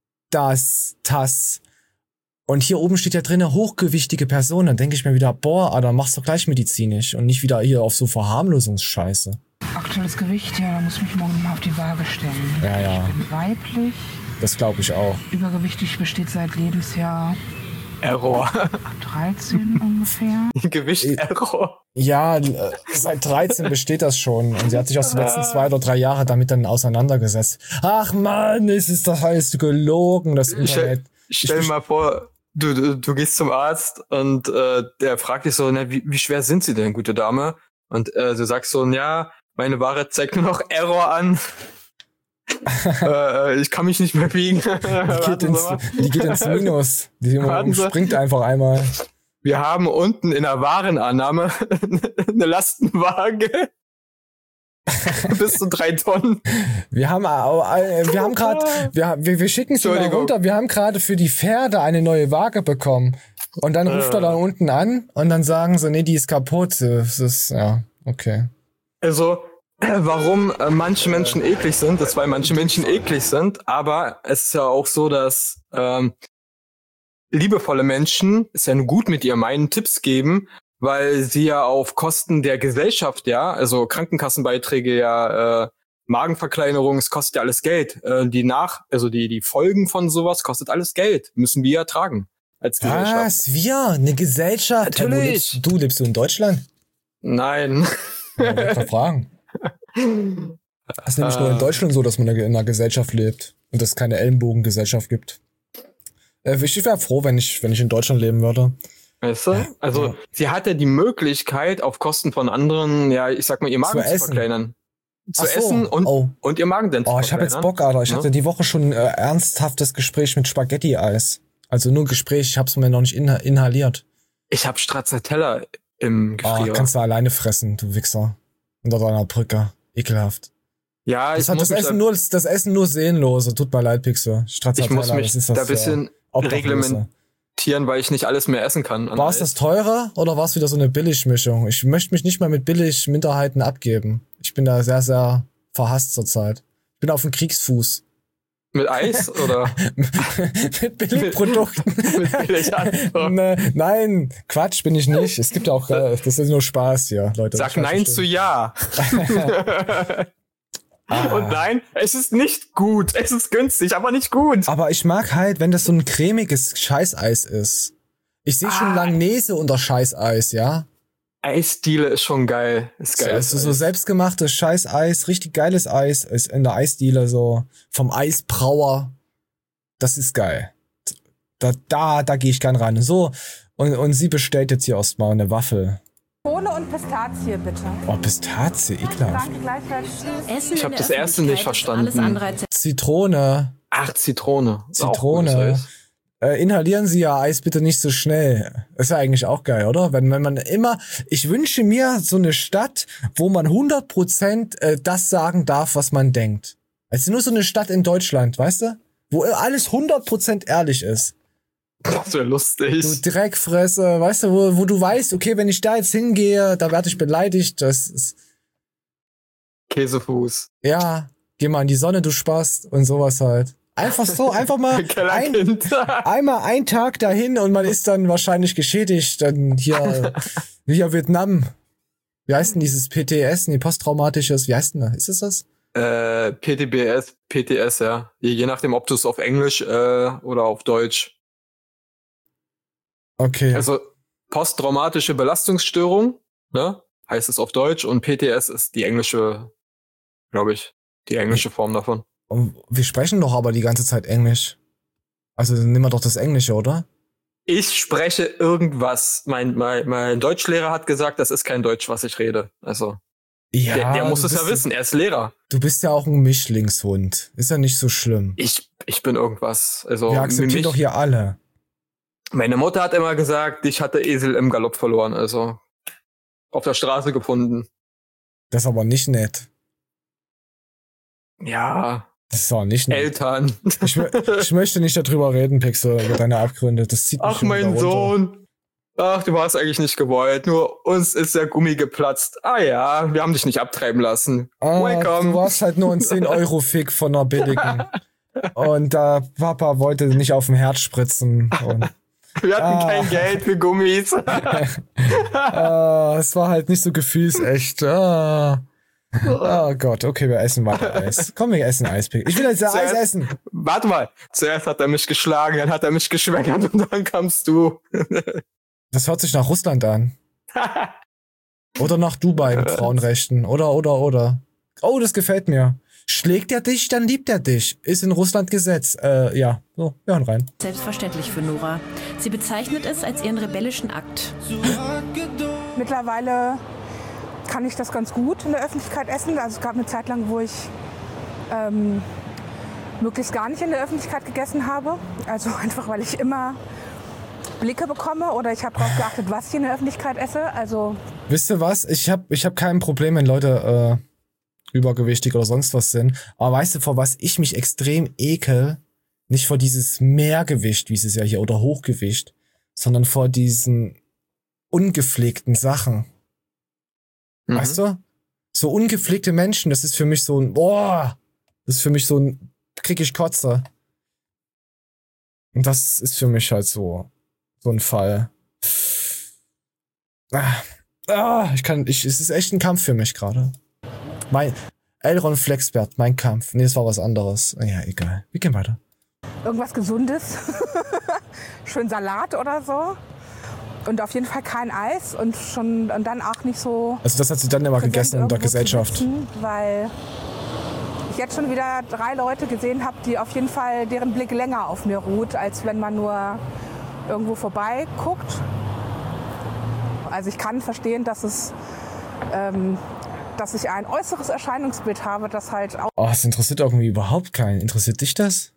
das. Und hier oben steht ja drin, hochgewichtige Person. Dann denke ich mir wieder, boah, Alter, mach's doch gleich medizinisch und nicht wieder hier auf so Verharmlosungsscheiße. Aktuelles Gewicht, ja, da muss ich mich morgen mal auf die Waage stellen. Ja. Ich bin weiblich. Das glaube ich auch. Übergewichtig besteht seit Lebensjahr Error. 13 ungefähr. Gewicht-Error. Ja, seit 13 besteht das schon. Und sie hat sich aus den letzten 2 oder 3 Jahren damit dann auseinandergesetzt. Ach Mann, ist das alles gelogen, das Internet. Stell dir mal vor, du gehst zum Arzt und der fragt dich so, na, wie schwer sind Sie denn, gute Dame? Und du sagst so, ja, meine Ware zeigt nur noch Error an. Ich kann mich nicht mehr wiegen. Die geht ins Minus. Die springt einfach einmal. Wir haben unten in der Warenannahme eine Lastenwaage. Bis zu 3 Tonnen. Wir schicken sie mal runter. Wir haben gerade für die Pferde eine neue Waage bekommen. Und dann ruft er da unten an und dann sagen sie, nee, die ist kaputt. Das ist, ja, okay. Also, warum manche Menschen eklig sind, ist, weil manche Menschen eklig sind, aber es ist ja auch so, dass liebevolle Menschen es ja nur gut mit ihr meinen, Tipps geben, weil sie ja auf Kosten der Gesellschaft, ja, also Krankenkassenbeiträge, ja, Magenverkleinerung, es kostet ja alles Geld. Die Folgen von sowas kostet alles Geld. Müssen wir ja tragen als Gesellschaft. Was? Wir? Eine Gesellschaft? Natürlich. Du lebst du in Deutschland? Nein. Ja, wollte ich fragen. Das ist nämlich nur in Deutschland so, dass man in einer Gesellschaft lebt und es keine Ellenbogengesellschaft gibt. Ich wäre froh, wenn ich in Deutschland leben würde. Weißt du? Also, sie hat ja die Möglichkeit, auf Kosten von anderen, ja, ich sag mal, ihr Magen zu verkleinern. Zu essen und ihr Magen dann zu verkleinern. Ich habe jetzt Bock, Alter. Ich hatte die Woche schon ein ernsthaftes Gespräch mit Spaghetti-Eis. Also nur ein Gespräch, ich hab's mir noch nicht inhaliert. Ich hab Stracciatella im Gefrier. Kannst du alleine fressen, du Wichser. Unter deiner Brücke. Ekelhaft. Ja, das Essen nur Seelenlose. Tut mir leid, Pixel. Stracciatella, ich muss mich da ein bisschen Tieren, weil ich nicht alles mehr essen kann. War es das teurer oder war es wieder so eine Billigmischung? Ich möchte mich nicht mal mit Billig-Minderheiten abgeben. Ich bin da sehr, sehr verhasst zurzeit. Ich bin auf dem Kriegsfuß. Mit Eis oder? Mit Billigprodukten. Mit Billig-Eis. Nein, Quatsch bin ich nicht. Es gibt ja auch, das ist nur Spaß hier, Leute. Sag Nein zu Ja. Und nein, es ist nicht gut. Es ist günstig, aber nicht gut. Aber ich mag halt, wenn das so ein cremiges Scheißeis ist. Ich sehe schon Langnese unter Scheißeis, ja? Eisdiele ist schon geil. Ist geil. Also so selbstgemachtes Scheißeis, richtig geiles Eis ist in der Eisdiele so vom Eisbrauer. Das ist geil. Da gehe ich gern rein. So, und sie bestellt jetzt hier erstmal eine Waffel. Zitrone und Pistazie, bitte. Oh, Pistazie, ekelhaft. Danke, gleichfalls. Ich habe das erste nicht verstanden. Zitrone. Ach, Zitrone. Zitrone. Inhalieren Sie ja Eis bitte nicht so schnell. Ist ja eigentlich auch geil, oder? Wenn man immer, ich wünsche mir so eine Stadt, wo man 100% das sagen darf, was man denkt. Also nur so eine Stadt in Deutschland, weißt du? Wo alles 100% ehrlich ist. Das wäre lustig. Du Dreckfresse, weißt du, wo du weißt, okay, wenn ich da jetzt hingehe, da werde ich beleidigt, das ist... Käsefuß. Ja, geh mal in die Sonne, du Spaß und sowas halt. Einfach so, einfach mal einmal einen Tag dahin und man ist dann wahrscheinlich geschädigt. Dann hier Vietnam. Wie heißt denn dieses PTS? Nee, posttraumatisches, wie heißt denn das? Ist es das? PTS, ja. Je nachdem, ob du es auf Englisch oder auf Deutsch. Okay. Also posttraumatische Belastungsstörung, ne? Heißt es auf Deutsch und PTS ist die englische, glaube ich, die englische Form davon. Und wir sprechen doch aber die ganze Zeit Englisch. Also nimm mal doch das Englische, oder? Ich spreche irgendwas. Mein Deutschlehrer hat gesagt, das ist kein Deutsch, was ich rede. Also ja, der muss es ja wissen, er ist Lehrer. Du bist ja auch ein Mischlingshund. Ist ja nicht so schlimm. Ich bin irgendwas. Also wir akzeptieren doch hier alle. Meine Mutter hat immer gesagt, ich hatte Esel im Galopp verloren. Also auf der Straße gefunden. Das ist aber nicht nett. Ja. Das ist auch nicht nett. Eltern. Ich möchte nicht darüber reden, Pixel, über deine Abgründe. Das zieht mich Ach, mein Sohn. Ach, du warst eigentlich nicht gewollt. Nur uns ist der Gummi geplatzt. Ah ja, wir haben dich nicht abtreiben lassen. Welcome. Du warst halt nur ein 10-Euro-Fick von einer billigen. Und Papa wollte nicht auf dem Herz spritzen. Und wir hatten kein Geld für Gummis. Es war halt nicht so gefühlsecht. Oh Gott, okay, wir essen weiter Eis. Komm, wir essen Eis. Ich will jetzt Eis essen. Warte mal. Zuerst hat er mich geschlagen, dann hat er mich geschwängert und dann kamst du. Das hört sich nach Russland an. Oder nach Dubai mit Frauenrechten. Oder. Oh, das gefällt mir. Schlägt er dich, dann liebt er dich. Ist in Russland Gesetz. Ja. So, wir hören rein. Selbstverständlich für Nora. Sie bezeichnet es als ihren rebellischen Akt. Mittlerweile kann ich das ganz gut in der Öffentlichkeit essen. Also es gab eine Zeit lang, wo ich möglichst gar nicht in der Öffentlichkeit gegessen habe. Also einfach, weil ich immer Blicke bekomme oder ich habe darauf geachtet, was ich in der Öffentlichkeit esse. Also wisst ihr was? Ich hab kein Problem, wenn Leute übergewichtig oder sonst was sind. Aber weißt du, vor was ich mich extrem ekel? Nicht vor dieses Mehrgewicht, wie es ist ja hier, oder Hochgewicht, sondern vor diesen ungepflegten Sachen. Mhm. Weißt du? So ungepflegte Menschen, das ist für mich so ein, das ist für mich so ein, krieg ich Kotze. Und das ist für mich halt so ein Fall. Es ist echt ein Kampf für mich gerade. Elron Flexbert, mein Kampf. Nee, das war was anderes. Ja, egal. Wir gehen weiter. Irgendwas Gesundes. Schön Salat oder so. Und auf jeden Fall kein Eis und dann auch nicht so. Also das hat sie dann immer gegessen in der Gesellschaft. Sitzen, weil ich jetzt schon wieder 3 Leute gesehen habe, die auf jeden Fall, deren Blick länger auf mir ruht, als wenn man nur irgendwo vorbei guckt. Also ich kann verstehen, dass ich ein äußeres Erscheinungsbild habe, das halt auch... Oh, es interessiert irgendwie überhaupt keinen. Interessiert dich das?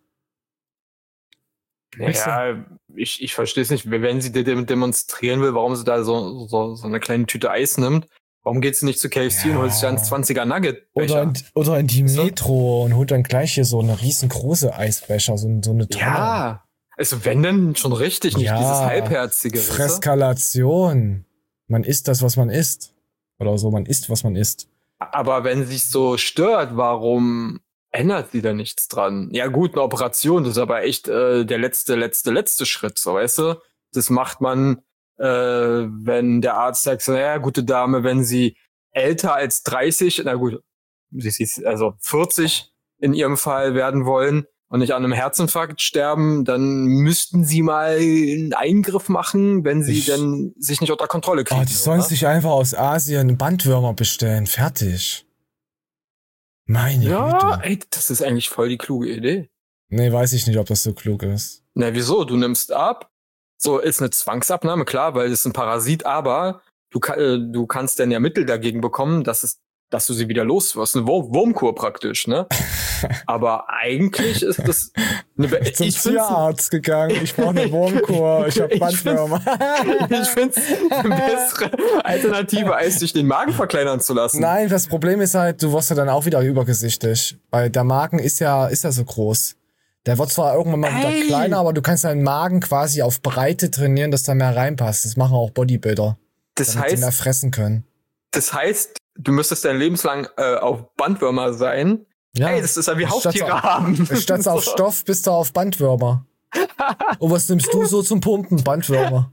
Ja, ich verstehe es nicht. Wenn sie demonstrieren will, warum sie da so eine kleine Tüte Eis nimmt, warum geht sie nicht zu KFC und holt sich dann 20er Nugget? Oder in die Metro und holt dann gleich hier so eine riesengroße Eisbecher, so eine Tonne. Ja, Also wenn denn schon richtig, nicht Ja, dieses halbherzige. weißt du? Freskalation. Man isst das, was man isst. Oder so, man isst, was man isst. Aber wenn sie es so stört, warum ändert sie da nichts dran? Ja gut, eine Operation, das ist aber echt der letzte Schritt, so weißt du? Das macht man, wenn der Arzt sagt, so, ja, gute Dame, wenn sie älter als 30, na gut, sie ist also 40 in ihrem Fall werden wollen und nicht an einem Herzinfarkt sterben, dann müssten sie mal einen Eingriff machen, wenn sie denn sich nicht unter Kontrolle kriegen. Die sollen sich einfach aus Asien Bandwürmer bestellen. Fertig. Meine Güte. Ey, das ist eigentlich voll die kluge Idee. Nee, weiß ich nicht, ob das so klug ist. Na, wieso? Du nimmst ab. So ist eine Zwangsabnahme, klar, weil es ist ein Parasit, aber du kannst dann ja Mittel dagegen bekommen, dass du sie wieder loswirst. Eine Wurmkur praktisch, ne? Aber eigentlich ist das... Ich bin zum Tierarzt gegangen, ich brauche eine Wurmkur, ich habe Bandwürmer. Ich finde es eine bessere Alternative, als sich den Magen verkleinern zu lassen. Nein, das Problem ist halt, du wirst ja dann auch wieder übergesichtig, weil der Magen ist ja so groß. Der wird zwar irgendwann mal wieder kleiner, aber du kannst deinen Magen quasi auf Breite trainieren, dass da mehr reinpasst. Das machen auch Bodybuilder, damit sie mehr fressen können. Das heißt, du müsstest dein Lebenslang auf Bandwürmer sein. Ja. Ey, das ist ja wie Haustiere haben. Statt auf Stoff bist du auf Bandwürmer. Und was nimmst du so zum Pumpen? Bandwürmer.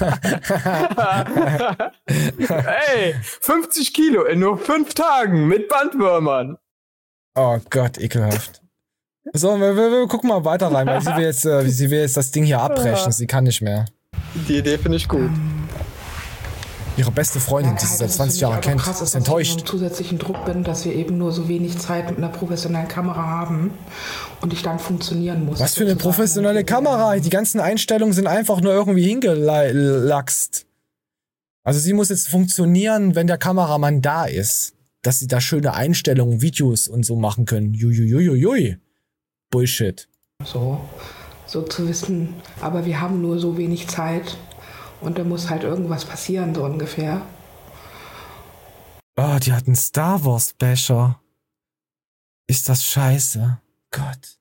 Ey, 50 Kilo in nur 5 Tagen mit Bandwürmern. Oh Gott, ekelhaft. So, wir gucken mal weiter rein, weil sie will jetzt das Ding hier abbrechen. Sie kann nicht mehr. Die Idee finde ich gut. Ihre beste Freundin, die sie seit 20 Jahren kennt, krass ist enttäuscht. Dass ich zusätzlichen Druck bin, dass wir eben nur so wenig Zeit mit einer professionellen Kamera haben und ich dann funktionieren muss. Was für eine professionelle Kamera? Die ganzen Einstellungen sind einfach nur irgendwie hingelaxt. Also sie muss jetzt funktionieren, wenn der Kameramann da ist. Dass sie da schöne Einstellungen, Videos und so machen können. Juiuiuiui. Bullshit. So zu wissen, aber wir haben nur so wenig Zeit. Und da muss halt irgendwas passieren, so ungefähr. Oh, die hat einen Star Wars Basher. Ist das scheiße? Gott.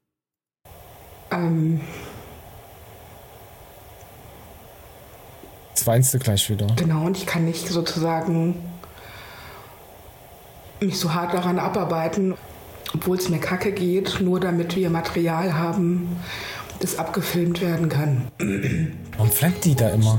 Das weinst du gleich wieder. Genau, und ich kann nicht sozusagen mich so hart daran abarbeiten, obwohl es mir kacke geht, nur damit wir Material haben, das abgefilmt werden kann. Warum flankt die da immer?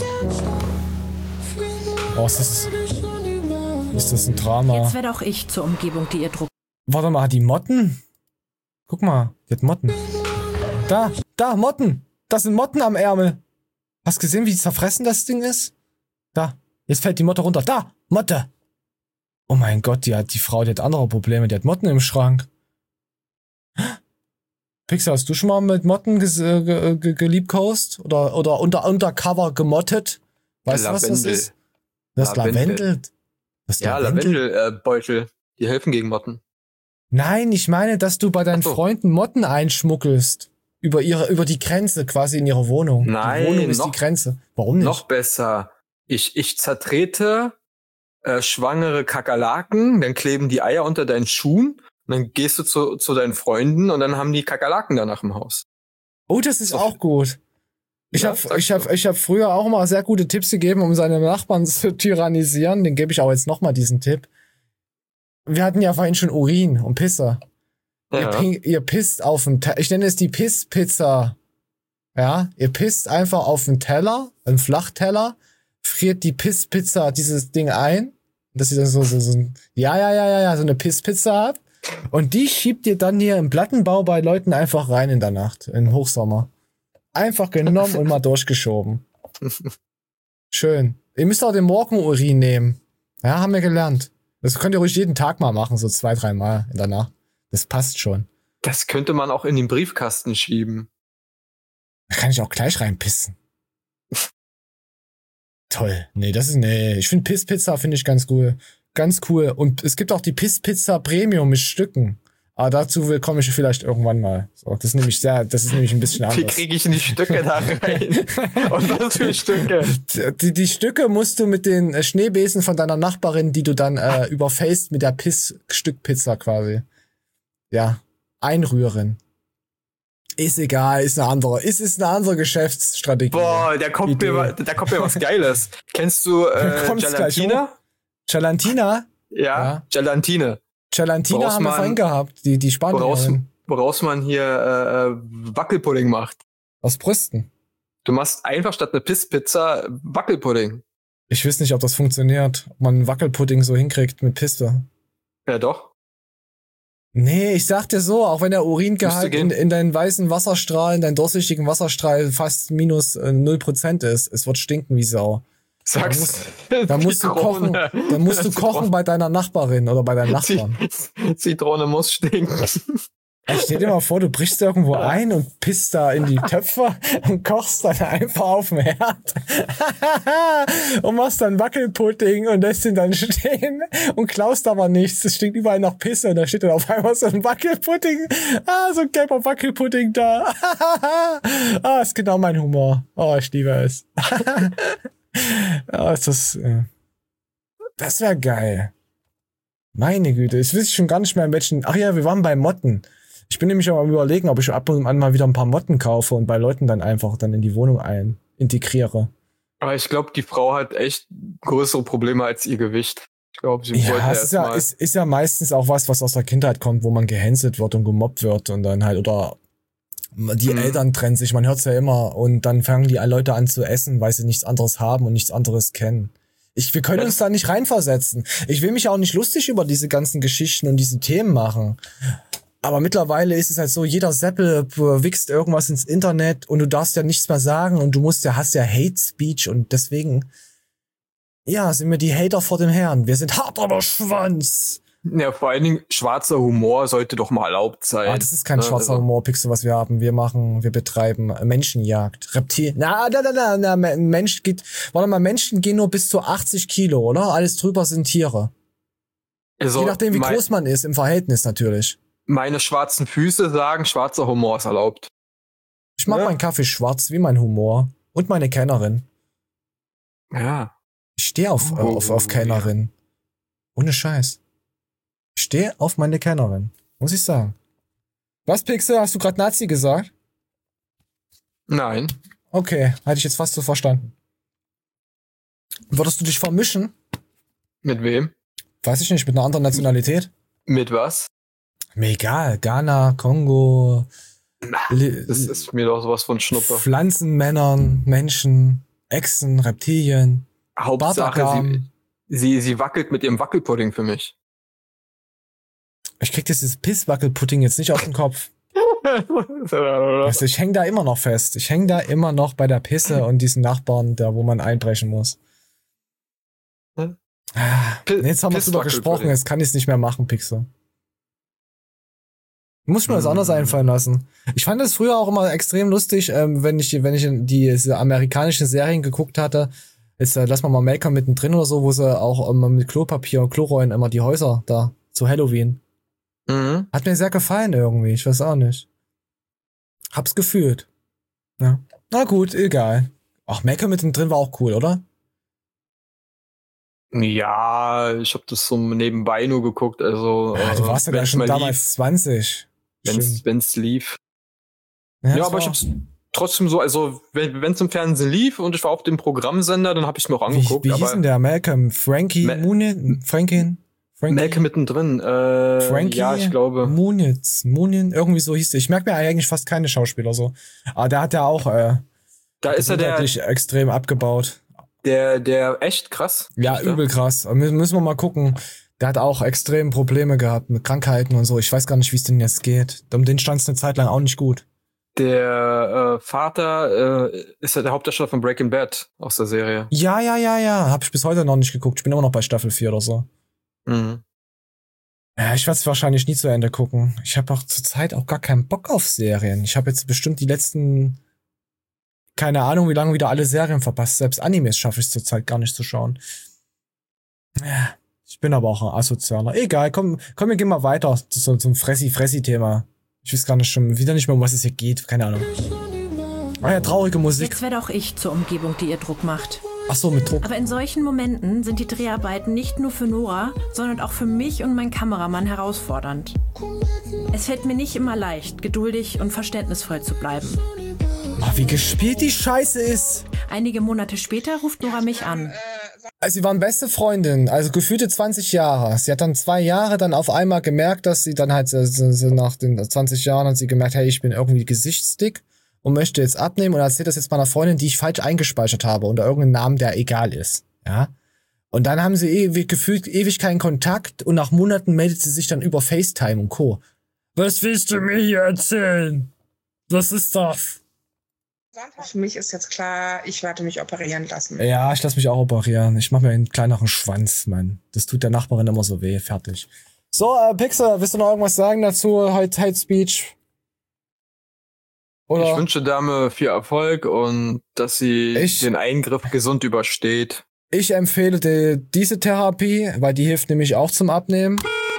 Oh, ist das ein Drama? Jetzt werde auch ich zur Umgebung, die ihr Druck... Warte mal, hat die Motten? Guck mal, die hat Motten. Da, Motten! Das sind Motten am Ärmel. Hast du gesehen, wie zerfressen das Ding ist? Da, jetzt fällt die Motte runter. Da, Motte! Oh mein Gott, die Frau, die hat andere Probleme. Die hat Motten im Schrank. Pixar, hast du schon mal mit Motten geliebkost? Oder undercover gemottet? Weißt du, was das ist? Das Lavendel. Ja, Lavendelbeutel. Die helfen gegen Motten. Nein, ich meine, dass du bei deinen Freunden Motten einschmuggelst. Über die Grenze, quasi in ihre Wohnung. Nein, die Wohnung ist die Grenze. Warum nicht? Noch besser. Ich zertrete schwangere Kakerlaken, dann kleben die Eier unter deinen Schuhen. Und dann gehst du zu deinen Freunden und dann haben die Kakerlaken danach im Haus. Oh, das ist auch gut. Ich hab früher auch mal sehr gute Tipps gegeben, um seine Nachbarn zu tyrannisieren. Den gebe ich auch jetzt nochmal diesen Tipp. Wir hatten ja vorhin schon Urin und Pisse. Ja. Ihr pisst auf den Teller. Ich nenne es die Pisspizza. Ja, ihr pisst einfach auf den Teller, einen Flachteller, friert die Pisspizza dieses Ding ein, dass ihr dann so eine Pisspizza habt. Und die schiebt ihr dann hier im Plattenbau bei Leuten einfach rein in der Nacht, im Hochsommer. Einfach genommen und mal durchgeschoben. Schön. Ihr müsst auch den Morgenurin nehmen. Ja, haben wir gelernt. Das könnt ihr ruhig jeden Tag mal machen, so 2-3 Mal in der Nacht. Das passt schon. Das könnte man auch in den Briefkasten schieben. Da kann ich auch gleich reinpissen. Toll. Ich finde Pisspizza finde ich ganz cool. Ganz cool. Und es gibt auch die Pisspizza Premium mit Stücken. Aber dazu komme ich vielleicht irgendwann mal. So, das ist nämlich ein bisschen anders. Wie kriege ich denn die Stücke da rein? Und was für Stücke? Die Stücke musst du mit den Schneebesen von deiner Nachbarin, die du dann überfaced mit der Stückpizza quasi. Ja, einrühren. Ist egal, ist eine andere Geschäftsstrategie. Boah, da kommt mir was Geiles. Kennst du Gelantina? Gelantina? Ja, Gelantine. Gelantina haben wir vorhin gehabt, die Spanierin. Woraus man hier Wackelpudding macht. Aus Brüsten. Du machst einfach statt eine Pisspizza Wackelpudding. Ich weiß nicht, ob das funktioniert, ob man Wackelpudding so hinkriegt mit Piste. Ja, doch. Nee, ich sag dir so, auch wenn der Uringehalt in deinen weißen Wasserstrahlen, deinen durchsichtigen Wasserstrahl fast minus 0% ist, es wird stinken wie Sau. Da musst du kochen bei deiner Nachbarin oder bei deinem Nachbarn. Zitrone muss stinken. Stell dir mal vor, du brichst irgendwo ein und pisst da in die Töpfe und kochst dann einfach auf dem Herd und machst dann Wackelpudding und lässt ihn dann stehen und klaust aber nichts. Es stinkt überall nach Pisse und da steht dann auf einmal so ein Wackelpudding. So ein gelber Wackelpudding da. Ist genau mein Humor. Ich liebe es. Das wäre geil. Meine Güte, ich weiß schon gar nicht mehr in welchen. Ach ja, wir waren bei Motten. Ich bin nämlich auch am Überlegen, ob ich ab und an mal wieder ein paar Motten kaufe und bei Leuten dann einfach in die Wohnung integriere. Aber ich glaube, die Frau hat echt größere Probleme als ihr Gewicht. Ich glaube, sie wollte ist ja meistens auch was aus der Kindheit kommt, wo man gehänselt wird und gemobbt wird und dann halt, oder die Eltern trennen sich, man hört's ja immer und dann fangen die Leute an zu essen, weil sie nichts anderes haben und nichts anderes kennen. Wir können uns da nicht reinversetzen. Ich will mich auch nicht lustig über diese ganzen Geschichten und diese Themen machen. Aber mittlerweile ist es halt so, jeder Seppel wichst irgendwas ins Internet und du darfst ja nichts mehr sagen und hast ja Hate Speech und deswegen, sind wir die Hater vor dem Herrn. Wir sind hart aber Schwanz. Ja, vor allen Dingen schwarzer Humor sollte doch mal erlaubt sein. Das ist kein schwarzer Humor, Pixel, was wir haben. Wir betreiben Menschenjagd. Reptilien. Menschen gehen nur bis zu 80 Kilo, oder? Alles drüber sind Tiere. Also, je nachdem, wie groß man ist, im Verhältnis natürlich. Meine schwarzen Füße sagen, schwarzer Humor ist erlaubt. Ich mag meinen Kaffee schwarz, wie mein Humor. Und meine Kennerin. Ja. Ich stehe auf Kennerin. Ohne Scheiß. Ich stehe auf meine Kennerin. Muss ich sagen. Was, Pixel? Hast du gerade Nazi gesagt? Nein. Okay, hatte ich jetzt fast so verstanden. Würdest du dich vermischen? Mit wem? Weiß ich nicht, mit einer anderen Nationalität? Mit was? Mir egal. Ghana, Kongo. Das ist mir doch sowas von Schnuppe. Pflanzenmännern, Menschen, Echsen, Reptilien. Hauptsache, sie wackelt mit ihrem Wackelpudding für mich. Ich krieg dieses Pisswackelpudding jetzt nicht auf den Kopf. Also ich hänge da immer noch fest. Ich hänge da immer noch bei der Pisse und diesen Nachbarn, da wo man einbrechen muss. Jetzt haben wir drüber gesprochen, jetzt kann ich es nicht mehr machen, Pixel. Muss ich mir was anderes einfallen lassen. Ich fand das früher auch immer extrem lustig, wenn ich diese amerikanischen Serien geguckt hatte. Jetzt lass mal Malcolm mittendrin oder so, wo sie auch immer mit Klopapier und Chlorollen immer die Häuser da zu Halloween. Mhm. Hat mir sehr gefallen irgendwie, ich weiß auch nicht. Hab's gefühlt. Ja. Na gut, egal. Ach, Malcolm mittendrin war auch cool, oder? Ja, ich hab das so nebenbei nur geguckt, also. Du warst ja schon damals 20. Wenn's lief. Ja, aber ich hab's trotzdem so, also wenn's im Fernsehen lief und ich war auf dem Programmsender, dann hab ich's mir auch angeguckt. Wie hieß denn der Malcolm? Frankie? Frankie? Malcolm mittendrin. Frankie? Ja, ich glaube. Munien, irgendwie so hieß der. Ich merke mir eigentlich fast keine Schauspieler so. Aber da hat er auch da ist er der extrem abgebaut. Der echt krass. Ja, übel krass. Müssen wir mal gucken. Der hat auch extrem Probleme gehabt mit Krankheiten und so. Ich weiß gar nicht, wie es denn jetzt geht. Um den stand es eine Zeit lang auch nicht gut. Der Vater ist ja der Hauptdarsteller von Breaking Bad aus der Serie. Ja. Hab ich bis heute noch nicht geguckt. Ich bin immer noch bei Staffel 4 oder so. Mhm. Ja, ich werde es wahrscheinlich nie zu Ende gucken. Ich habe auch zurzeit auch gar keinen Bock auf Serien. Ich habe jetzt bestimmt die letzten, keine Ahnung, wie lange wieder alle Serien verpasst. Selbst Animes schaffe ich zurzeit gar nicht zu schauen. Ja, ich bin aber auch ein Asozialer. Egal, komm, wir gehen mal weiter zum Fressi-Thema. Ich weiß gar nicht schon wieder nicht mehr, um was es hier geht. Keine Ahnung. Ah ja, traurige Musik. Jetzt werde auch ich zur Umgebung, die ihr Druck macht. Ach so, mit Druck. Aber in solchen Momenten sind die Dreharbeiten nicht nur für Nora, sondern auch für mich und meinen Kameramann herausfordernd. Es fällt mir nicht immer leicht, geduldig und verständnisvoll zu bleiben. Wie gespielt die Scheiße ist. Einige Monate später ruft Nora mich an. Also sie waren beste Freundin, also gefühlte 20 Jahre. Sie hat dann 2 Jahre dann auf einmal gemerkt, dass sie dann halt so nach den 20 Jahren hat sie gemerkt, hey, ich bin irgendwie gesichtsdick und möchte jetzt abnehmen und erzählt das jetzt meiner Freundin, die ich falsch eingespeichert habe unter irgendeinem Namen, der egal ist. Ja. Und dann haben sie gefühlt ewig keinen Kontakt und nach Monaten meldet sie sich dann über FaceTime und Co. Was willst du mir hier erzählen? Was ist das? Für mich ist jetzt klar, ich werde mich operieren lassen. Ja, ich lasse mich auch operieren. Ich mache mir einen kleineren Schwanz, Mann. Das tut der Nachbarin immer so weh. Fertig. So, Pixel, willst du noch irgendwas sagen dazu? Hate Speech? Oder? Ich wünsche Dame viel Erfolg und dass sie den Eingriff gesund übersteht. Ich empfehle dir diese Therapie, weil die hilft nämlich auch zum Abnehmen.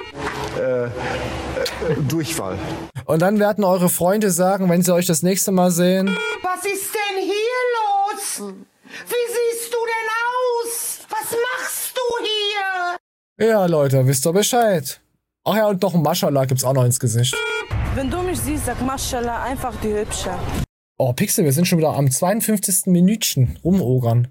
Durchfall. Und dann werden eure Freunde sagen, wenn sie euch das nächste Mal sehen: Was ist denn hier los? Wie siehst du denn aus? Was machst du hier? Ja, Leute, wisst ihr Bescheid. Ach ja, und noch ein Maschallah gibt's auch noch ins Gesicht. Wenn du mich siehst, sag Maschallah, einfach die Hübsche. Oh, Pixel, wir sind schon wieder am 52. Minütchen rumogern.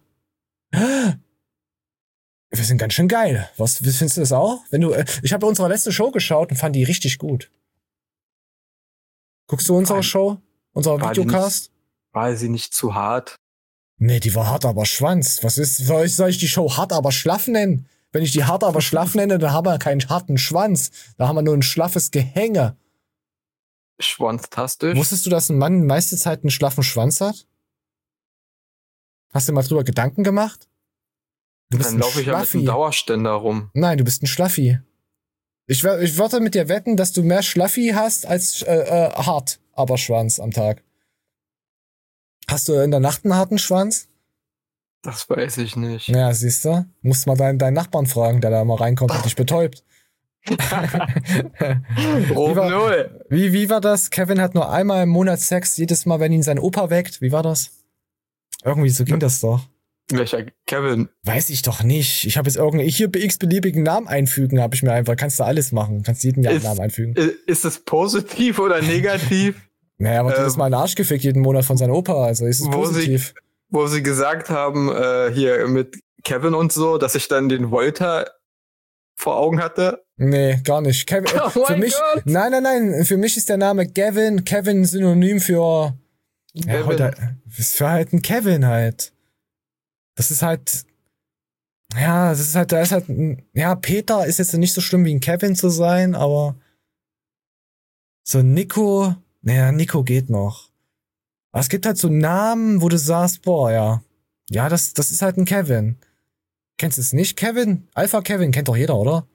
Wir sind ganz schön geil. Was findest du das auch? Ich habe unsere letzte Show geschaut und fand die richtig gut. Guckst du unsere Show? Unser Videocast? War sie nicht zu hart? Nee, die war hart, aber Schwanz. Soll ich die Show hart, aber schlaff nennen? Wenn ich die hart, aber schlaff nenne, dann haben wir keinen harten Schwanz. Da haben wir nur ein schlaffes Gehänge. Schwanztastisch. Wusstest du, dass ein Mann meiste Zeit einen schlaffen Schwanz hat? Hast du mal drüber Gedanken gemacht? Dann laufe ich ja mit einem Dauerständer rum. Nein, du bist ein Schlaffi. Ich würde mit dir wetten, dass du mehr Schlaffi hast als hart, aber Schwanz am Tag. Hast du in der Nacht einen harten Schwanz? Das weiß ich nicht. Ja, siehst du? Musst mal deinen Nachbarn fragen, der da mal reinkommt und dich betäubt. Wie war das? Kevin hat nur einmal im Monat Sex, jedes Mal, wenn ihn sein Opa weckt. Wie war das? Irgendwie so ging das doch. Welcher Kevin? Weiß ich doch nicht. Ich habe jetzt hier x-beliebigen Namen einfügen, habe ich mir einfach. Kannst du alles machen. Kannst jeden Namen einfügen. Ist es positiv oder negativ? Naja, aber du hast mal einen Arsch gefickt jeden Monat von seinem Opa, also ist es positiv. Wo sie gesagt haben, hier mit Kevin und so, dass ich dann den Volta vor Augen hatte. Nee, gar nicht. Kevin, für mich, Gott. Nein, für mich ist der Name Kevin Synonym für, für halt ein Kevin halt. Das ist halt, Peter ist jetzt nicht so schlimm wie ein Kevin zu sein, aber so Nico geht noch. Aber es gibt halt so Namen, wo du sagst, boah, ja, das ist halt ein Kevin. Kennst du es nicht, Kevin? Alpha Kevin kennt doch jeder, oder?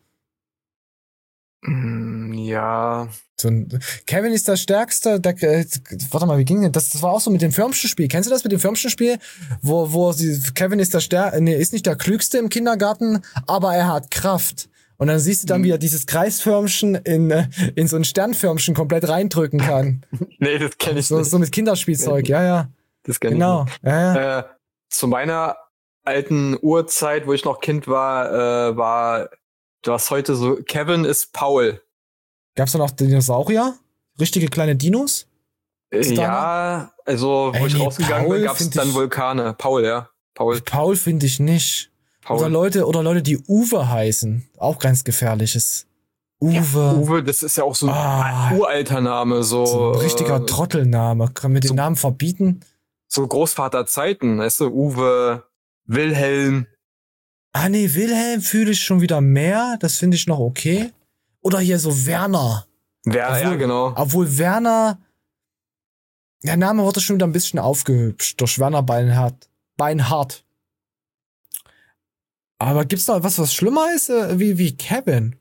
Ja. Kevin ist der Stärkste. Warte mal, wie ging denn das? Das war auch so mit dem Firmchen-Spiel. Kennst du das mit dem Firmchen-Spiel? Kevin ist ist nicht der Klügste im Kindergarten, aber er hat Kraft. Und dann siehst du dann, wie er dieses Kreisförmchen in so ein Sternförmchen komplett reindrücken kann. Nee, das kenne ich nicht. So mit Kinderspielzeug, ja. Das kenne ich nicht. Genau, ja. Zu meiner alten Urzeit, wo ich noch Kind war du hast heute so, Kevin ist Paul. Gab's da noch Dinosaurier? Richtige kleine Dinos? Ja, also wo ich rausgegangen bin, gab's dann Vulkane. Paul, ja. Paul finde ich nicht. Oder Leute, die Uwe heißen. Auch ganz gefährliches. Uwe. Ja, Uwe, das ist ja auch so ein uralter Name. So ein richtiger Trottelname. Kann man den Namen verbieten? So Großvaterzeiten, weißt du? Uwe, Wilhelm. Nee, Wilhelm fühle ich schon wieder mehr. Das finde ich noch okay. Oder hier so Werner. Ja, genau. Obwohl Werner, der Name wurde schon wieder ein bisschen aufgehübscht durch Werner Beinhardt. Aber gibt's da was schlimmer ist wie Kevin?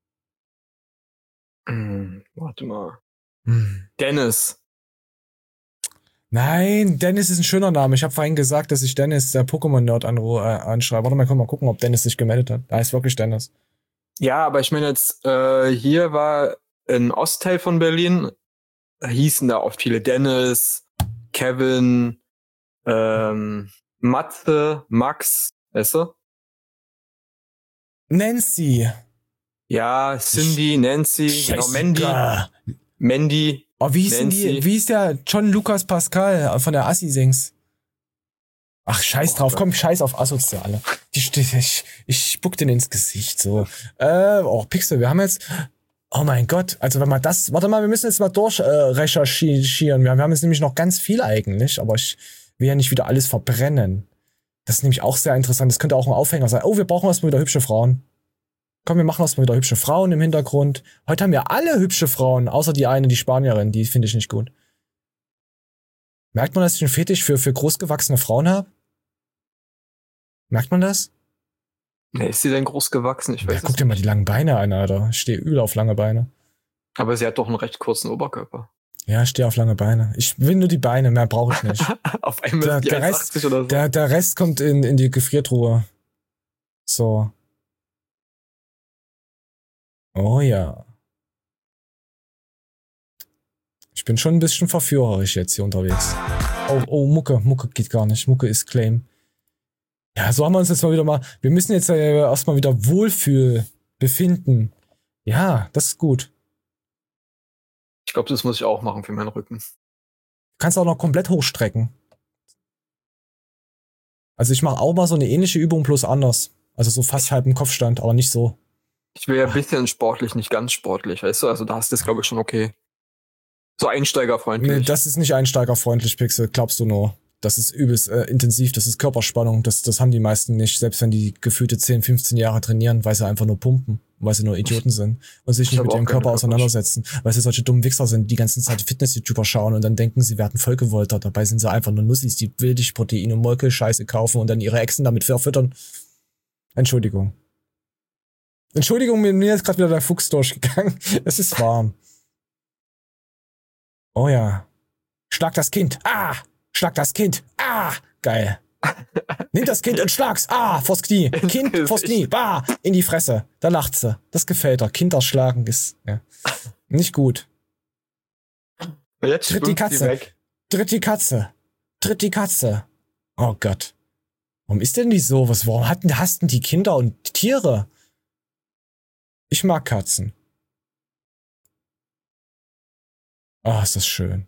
Warte mal. Dennis. Nein, Dennis ist ein schöner Name. Ich habe vorhin gesagt, dass ich Dennis, der Pokémon-Nerd, anschreibe. Warte mal, können wir mal gucken, ob Dennis sich gemeldet hat. Da heißt wirklich Dennis. Ja, aber ich meine jetzt, hier war ein Ostteil von Berlin, da hießen da oft viele Dennis, Kevin, Matze, Max, weißt du? Nancy. Ja, Cindy, Nancy, genau, Mandy. Oh, wie hieß denn Nancy. wie ist der John Lucas Pascal von der Assi-Sings? Ach, scheiß drauf, komm, scheiß auf Asoziale. Ich spuck den ins Gesicht, so. Pixel, wir haben jetzt, oh mein Gott, also wenn man das, warte mal, wir müssen jetzt mal recherchieren. Wir haben jetzt nämlich noch ganz viel eigentlich, aber ich will ja nicht wieder alles verbrennen. Das ist nämlich auch sehr interessant, das könnte auch ein Aufhänger sein. Oh, wir brauchen erstmal wieder hübsche Frauen. Komm, wir machen erstmal wieder hübsche Frauen im Hintergrund. Heute haben wir alle hübsche Frauen, außer die eine, die Spanierin, die finde ich nicht gut. Merkt man, dass ich einen Fetisch für großgewachsene Frauen habe? Merkt man das? Nee, ist sie denn groß gewachsen? Ich weiß Ja, guck dir mal die langen Beine an, Alter. Ich stehe übel auf lange Beine. Aber sie hat doch einen recht kurzen Oberkörper. Ja, ich stehe auf lange Beine. Ich will nur die Beine, mehr brauche ich nicht. Auf einmal der Rest, oder so. Der Rest kommt in die Gefriertruhe. So. Oh ja. Ich bin schon ein bisschen verführerisch jetzt hier unterwegs. Oh, Mucke geht gar nicht. Mucke ist Claim. Ja, so haben wir uns jetzt mal wieder mal. Wir müssen jetzt erstmal wieder Wohlfühl befinden. Ja, das ist gut. Ich glaube, das muss ich auch machen für meinen Rücken. Du kannst auch noch komplett hochstrecken. Also ich mache auch mal so eine ähnliche Übung, bloß anders. Also so fast halb im Kopfstand, aber nicht so. Ich will ja ein bisschen sportlich, nicht ganz sportlich, weißt du? Also da hast du das, glaube ich, schon okay. So einsteigerfreundlich. Nee, das ist nicht einsteigerfreundlich, Pixel, glaubst du nur. Das ist übelst intensiv, das ist Körperspannung, das haben die meisten nicht, selbst wenn die gefühlte 10, 15 Jahre trainieren, weil sie einfach nur pumpen, weil sie nur Idioten sind und sich nicht mit ihrem Körper auseinandersetzen, weil sie solche dummen Wichser sind, die ganze Zeit Fitness-YouTuber schauen und dann denken, sie werden vollgewoltert, dabei sind sie einfach nur Nussis, die Wildigprotein und Molke-Scheiße kaufen und dann ihre Echsen damit verfüttern. Entschuldigung, mir ist gerade wieder der Fuchs durchgegangen, es ist warm. Oh ja. Schlag das Kind, Schlag das Kind. Geil. Nimm das Kind und schlag's. Vors Knie. Kind vors Knie. In die Fresse. Da lacht sie. Das gefällt her. Kinder schlagen ist nicht gut. Jetzt Tritt die Katze. Tritt die Katze. Oh Gott. Warum ist denn die so? Warum hassen die Kinder und Tiere? Ich mag Katzen. Ist das schön.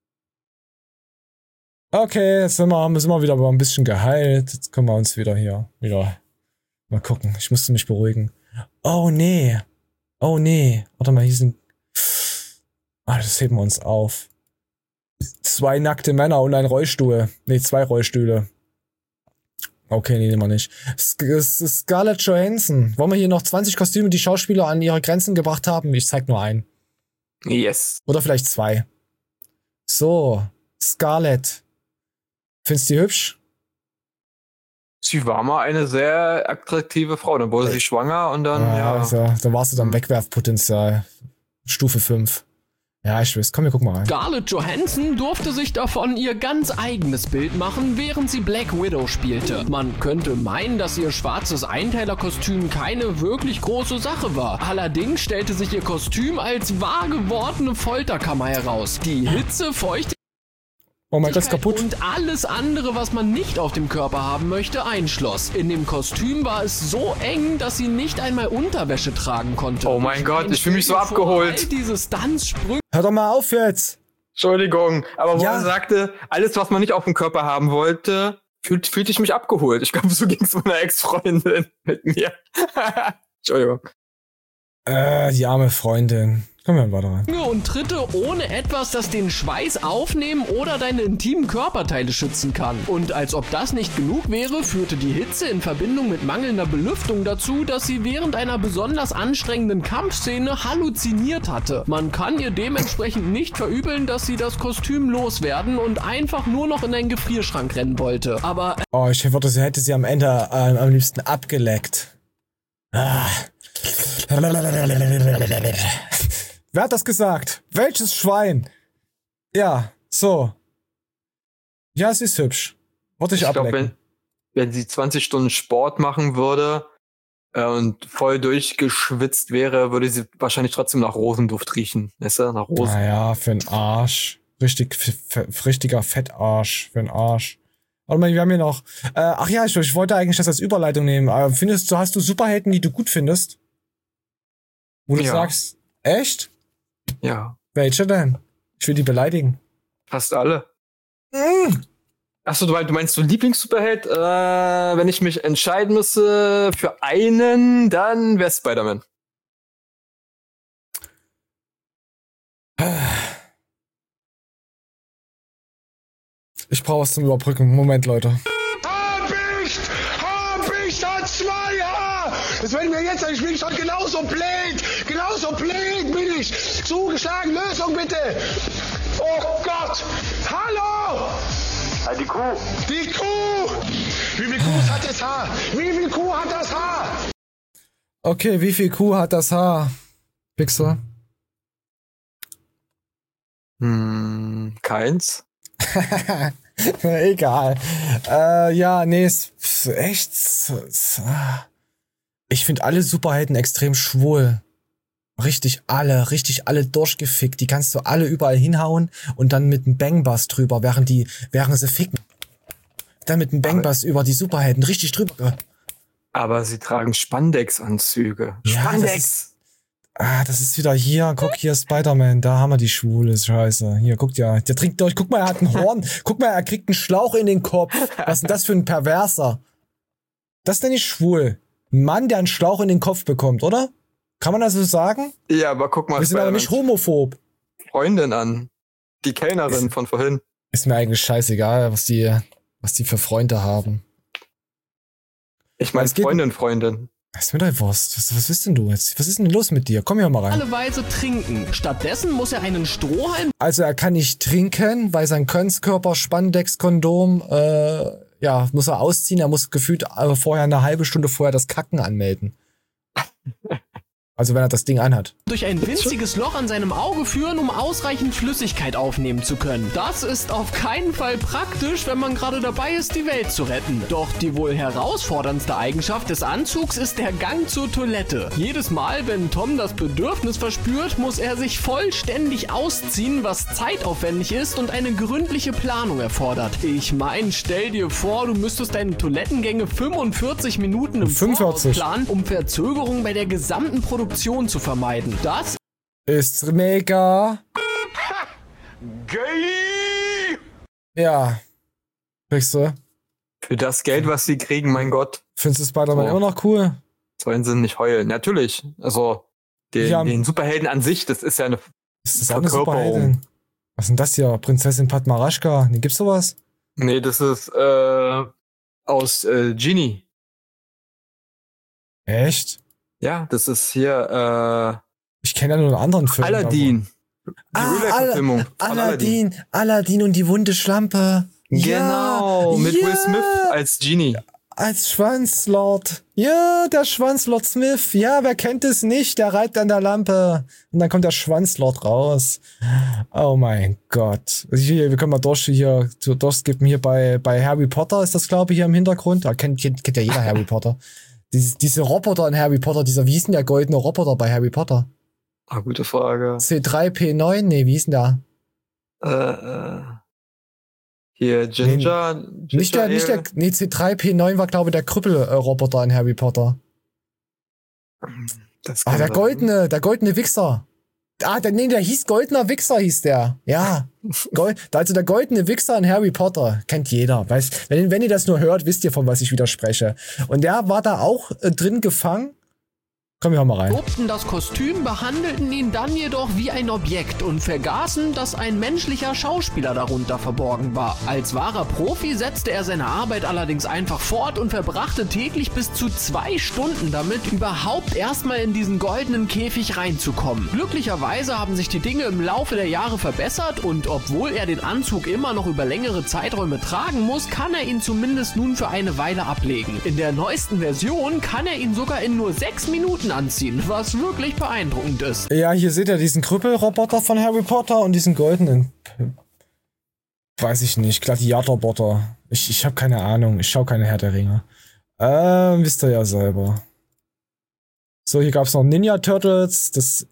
Okay, jetzt sind wir wieder ein bisschen geheilt. Jetzt können wir uns wieder mal gucken. Ich musste mich beruhigen. Oh nee. Warte mal, hier sind... das heben wir uns auf. 2 nackte Männer und ein Rollstuhl. Nee, 2 Rollstühle. Okay, nee, nehmen wir nicht. Scarlett Johansson. Wollen wir hier noch 20 Kostüme, die Schauspieler an ihre Grenzen gebracht haben? Ich zeig nur einen. Yes. Oder vielleicht 2. So, Scarlett. Findest du die hübsch? Sie war mal eine sehr attraktive Frau. Dann wurde sie schwanger und dann, Also, da warst du dann Wegwerfpotenzial. Stufe 5. Ja, ich weiß. Komm, wir gucken mal rein. Scarlett Johansson durfte sich davon ihr ganz eigenes Bild machen, während sie Black Widow spielte. Man könnte meinen, dass ihr schwarzes Einteilerkostüm keine wirklich große Sache war. Allerdings stellte sich ihr Kostüm als wahr gewordene Folterkammer heraus. Die Hitze, Feuchtigkeit Oh mein Gott, ist kaputt. Und alles andere, was man nicht auf dem Körper haben möchte, einschloss. In dem Kostüm war es so eng, dass sie nicht einmal Unterwäsche tragen konnte. Oh mein Gott, ich fühle mich so abgeholt. Diese Stunts-Sprünge. Hör doch mal auf jetzt. Entschuldigung, aber wo er sagte, alles, was man nicht auf dem Körper haben wollte, fühlte ich mich abgeholt. Ich glaube, so ging es meiner Ex-Freundin mit mir. Entschuldigung. Die arme Freundin. Komm mal weiter rein. Und Tritte ohne etwas, das den Schweiß aufnehmen oder deine intimen Körperteile schützen kann. Und als ob das nicht genug wäre, führte die Hitze in Verbindung mit mangelnder Belüftung dazu, dass sie während einer besonders anstrengenden Kampfszene halluziniert hatte. Man kann ihr dementsprechend nicht verübeln, dass sie das Kostüm loswerden und einfach nur noch in einen Gefrierschrank rennen wollte. Aber... ich hätte sie am Ende am liebsten abgeleckt. Wer hat das gesagt? Welches Schwein? Ja, so. Ja, sie ist hübsch. Wollte ich ablecken. Glaub, wenn sie 20 Stunden Sport machen würde und voll durchgeschwitzt wäre, würde sie wahrscheinlich trotzdem nach Rosenduft riechen. Weißt du? Nach Rosen. Naja, für einen Arsch. Richtiger Fettarsch für einen Arsch. Warte mal, wir haben hier noch. Ach ja, ich wollte eigentlich das als Überleitung nehmen. Hast du Superhelden, die du gut findest? Wo du sagst, echt? Ja. Welche denn? Ich will die beleidigen. Fast alle. Achso, du meinst so Lieblings-Superheld? Wenn ich mich entscheiden müsste für einen, dann wär's Spider-Man. Ich brauche was zum Überbrücken. Moment, Leute. Hab ich da 2 Das wenn mir jetzt, ich bin schon genauso blöd bin ich. Zugeschlagen, Lösung bitte. Oh Gott. Hallo. Die Kuh. Die Kuh. Wie viel Kuh hat das Haar? Wie viel Kuh hat das Haar? Okay, wie viel Kuh hat das Haar? Pixel? Keins. Egal. Ja, nee, ist echt. Ich finde alle Superhelden extrem schwul. Richtig alle durchgefickt. Die kannst du alle überall hinhauen und dann mit einem Bangbass drüber, während sie ficken. Dann mit einem Bangbass über die Superhelden richtig drüber. Aber sie tragen Spandex-Anzüge. Ja, Spandex! Das ist wieder hier. Guck hier, Spider-Man. Da haben wir die schwule Scheiße. Hier, guckt ja. Der trinkt durch. Guck mal, er hat ein Horn. Guck mal, er kriegt einen Schlauch in den Kopf. Was ist denn das für ein Perverser? Das ist denn nicht schwul? Ein Mann, der einen Schlauch in den Kopf bekommt, oder? Kann man das so sagen? Ja, aber guck mal. Wir sind aber nicht homophob. Freundin an. Die Kellnerin von vorhin. Ist mir eigentlich scheißegal, was die für Freunde haben. Ich meine Freundin. Das ist mir doch Wurst. Was bist denn du jetzt? Was ist denn los mit dir? Komm hier mal rein. Alle Weise trinken. Stattdessen muss er einen Strohhalm. Also er kann nicht trinken, weil sein Körper Spandex-Kondom, muss er ausziehen. Er muss gefühlt vorher eine halbe Stunde vorher das Kacken anmelden. Also wenn er das Ding anhat. Durch ein winziges Loch an seinem Auge führen, um ausreichend Flüssigkeit aufnehmen zu können. Das ist auf keinen Fall praktisch, wenn man gerade dabei ist, die Welt zu retten. Doch die wohl herausforderndste Eigenschaft des Anzugs ist der Gang zur Toilette. Jedes Mal, wenn Tom das Bedürfnis verspürt, muss er sich vollständig ausziehen, was zeitaufwendig ist und eine gründliche Planung erfordert. Ich mein, stell dir vor, du müsstest deine Toilettengänge 45 Minuten im Voraus planen, um Verzögerungen bei der gesamten Produktion zu vermeiden. Das ist mega geil. Ja. Kriegst du? Für das Geld, was sie kriegen, mein Gott. Findest du Spider-Man immer noch cool? Sollen sie nicht heulen. Natürlich. Also, den Superhelden an sich, das ist ja eine Verkörperung. Was ist denn das hier? Prinzessin Padmarashka? Nee, gibt's sowas? Nee, das ist aus Genie. Echt? Ja, das ist hier, ich kenne ja nur einen anderen Film. Aladdin. Aladdin und die wunde Schlampe. Genau, mit Will Smith als Genie. Als Schwanzlord. Ja, der Schwanzlord Smith. Ja, wer kennt es nicht? Der reibt an der Lampe. Und dann kommt der Schwanzlord raus. Oh mein Gott. Wir können mal durchskippen hier bei Harry Potter ist das, glaube ich, hier im Hintergrund. Da kennt ja jeder Harry Potter. Diese Roboter in Harry Potter, wie hieß denn der goldene Roboter bei Harry Potter? Gute Frage. C3P9? Nee, wie hieß denn der? Hier, Ginger. Nicht der, C3P9 war, glaube ich, der Krüppel-Roboter in Harry Potter. Der goldene Wichser. Der hieß Goldener Wichser, hieß der. Ja. Also der goldene Wichser in Harry Potter. Kennt jeder. Wenn ihr das nur hört, wisst ihr, von was ich widerspreche. Und der war da auch drin gefangen. Komm, wir mal rein. Lobten das Kostüm, behandelten ihn dann jedoch wie ein Objekt und vergaßen, dass ein menschlicher Schauspieler darunter verborgen war. Als wahrer Profi setzte er seine Arbeit allerdings einfach fort und verbrachte täglich bis zu 2 Stunden damit, überhaupt erstmal in diesen goldenen Käfig reinzukommen. Glücklicherweise haben sich die Dinge im Laufe der Jahre verbessert und obwohl er den Anzug immer noch über längere Zeiträume tragen muss, kann er ihn zumindest nun für eine Weile ablegen. In der neuesten Version kann er ihn sogar in nur 6 Minuten anziehen, was wirklich beeindruckend ist. Ja, hier seht ihr diesen Krüppelroboter von Harry Potter und diesen goldenen, weiß ich nicht, Gladiatorboter. Ich habe keine Ahnung, ich schaue keine Herr der Ringe. Wisst ihr ja selber. So, hier gab's noch Ninja Turtles, das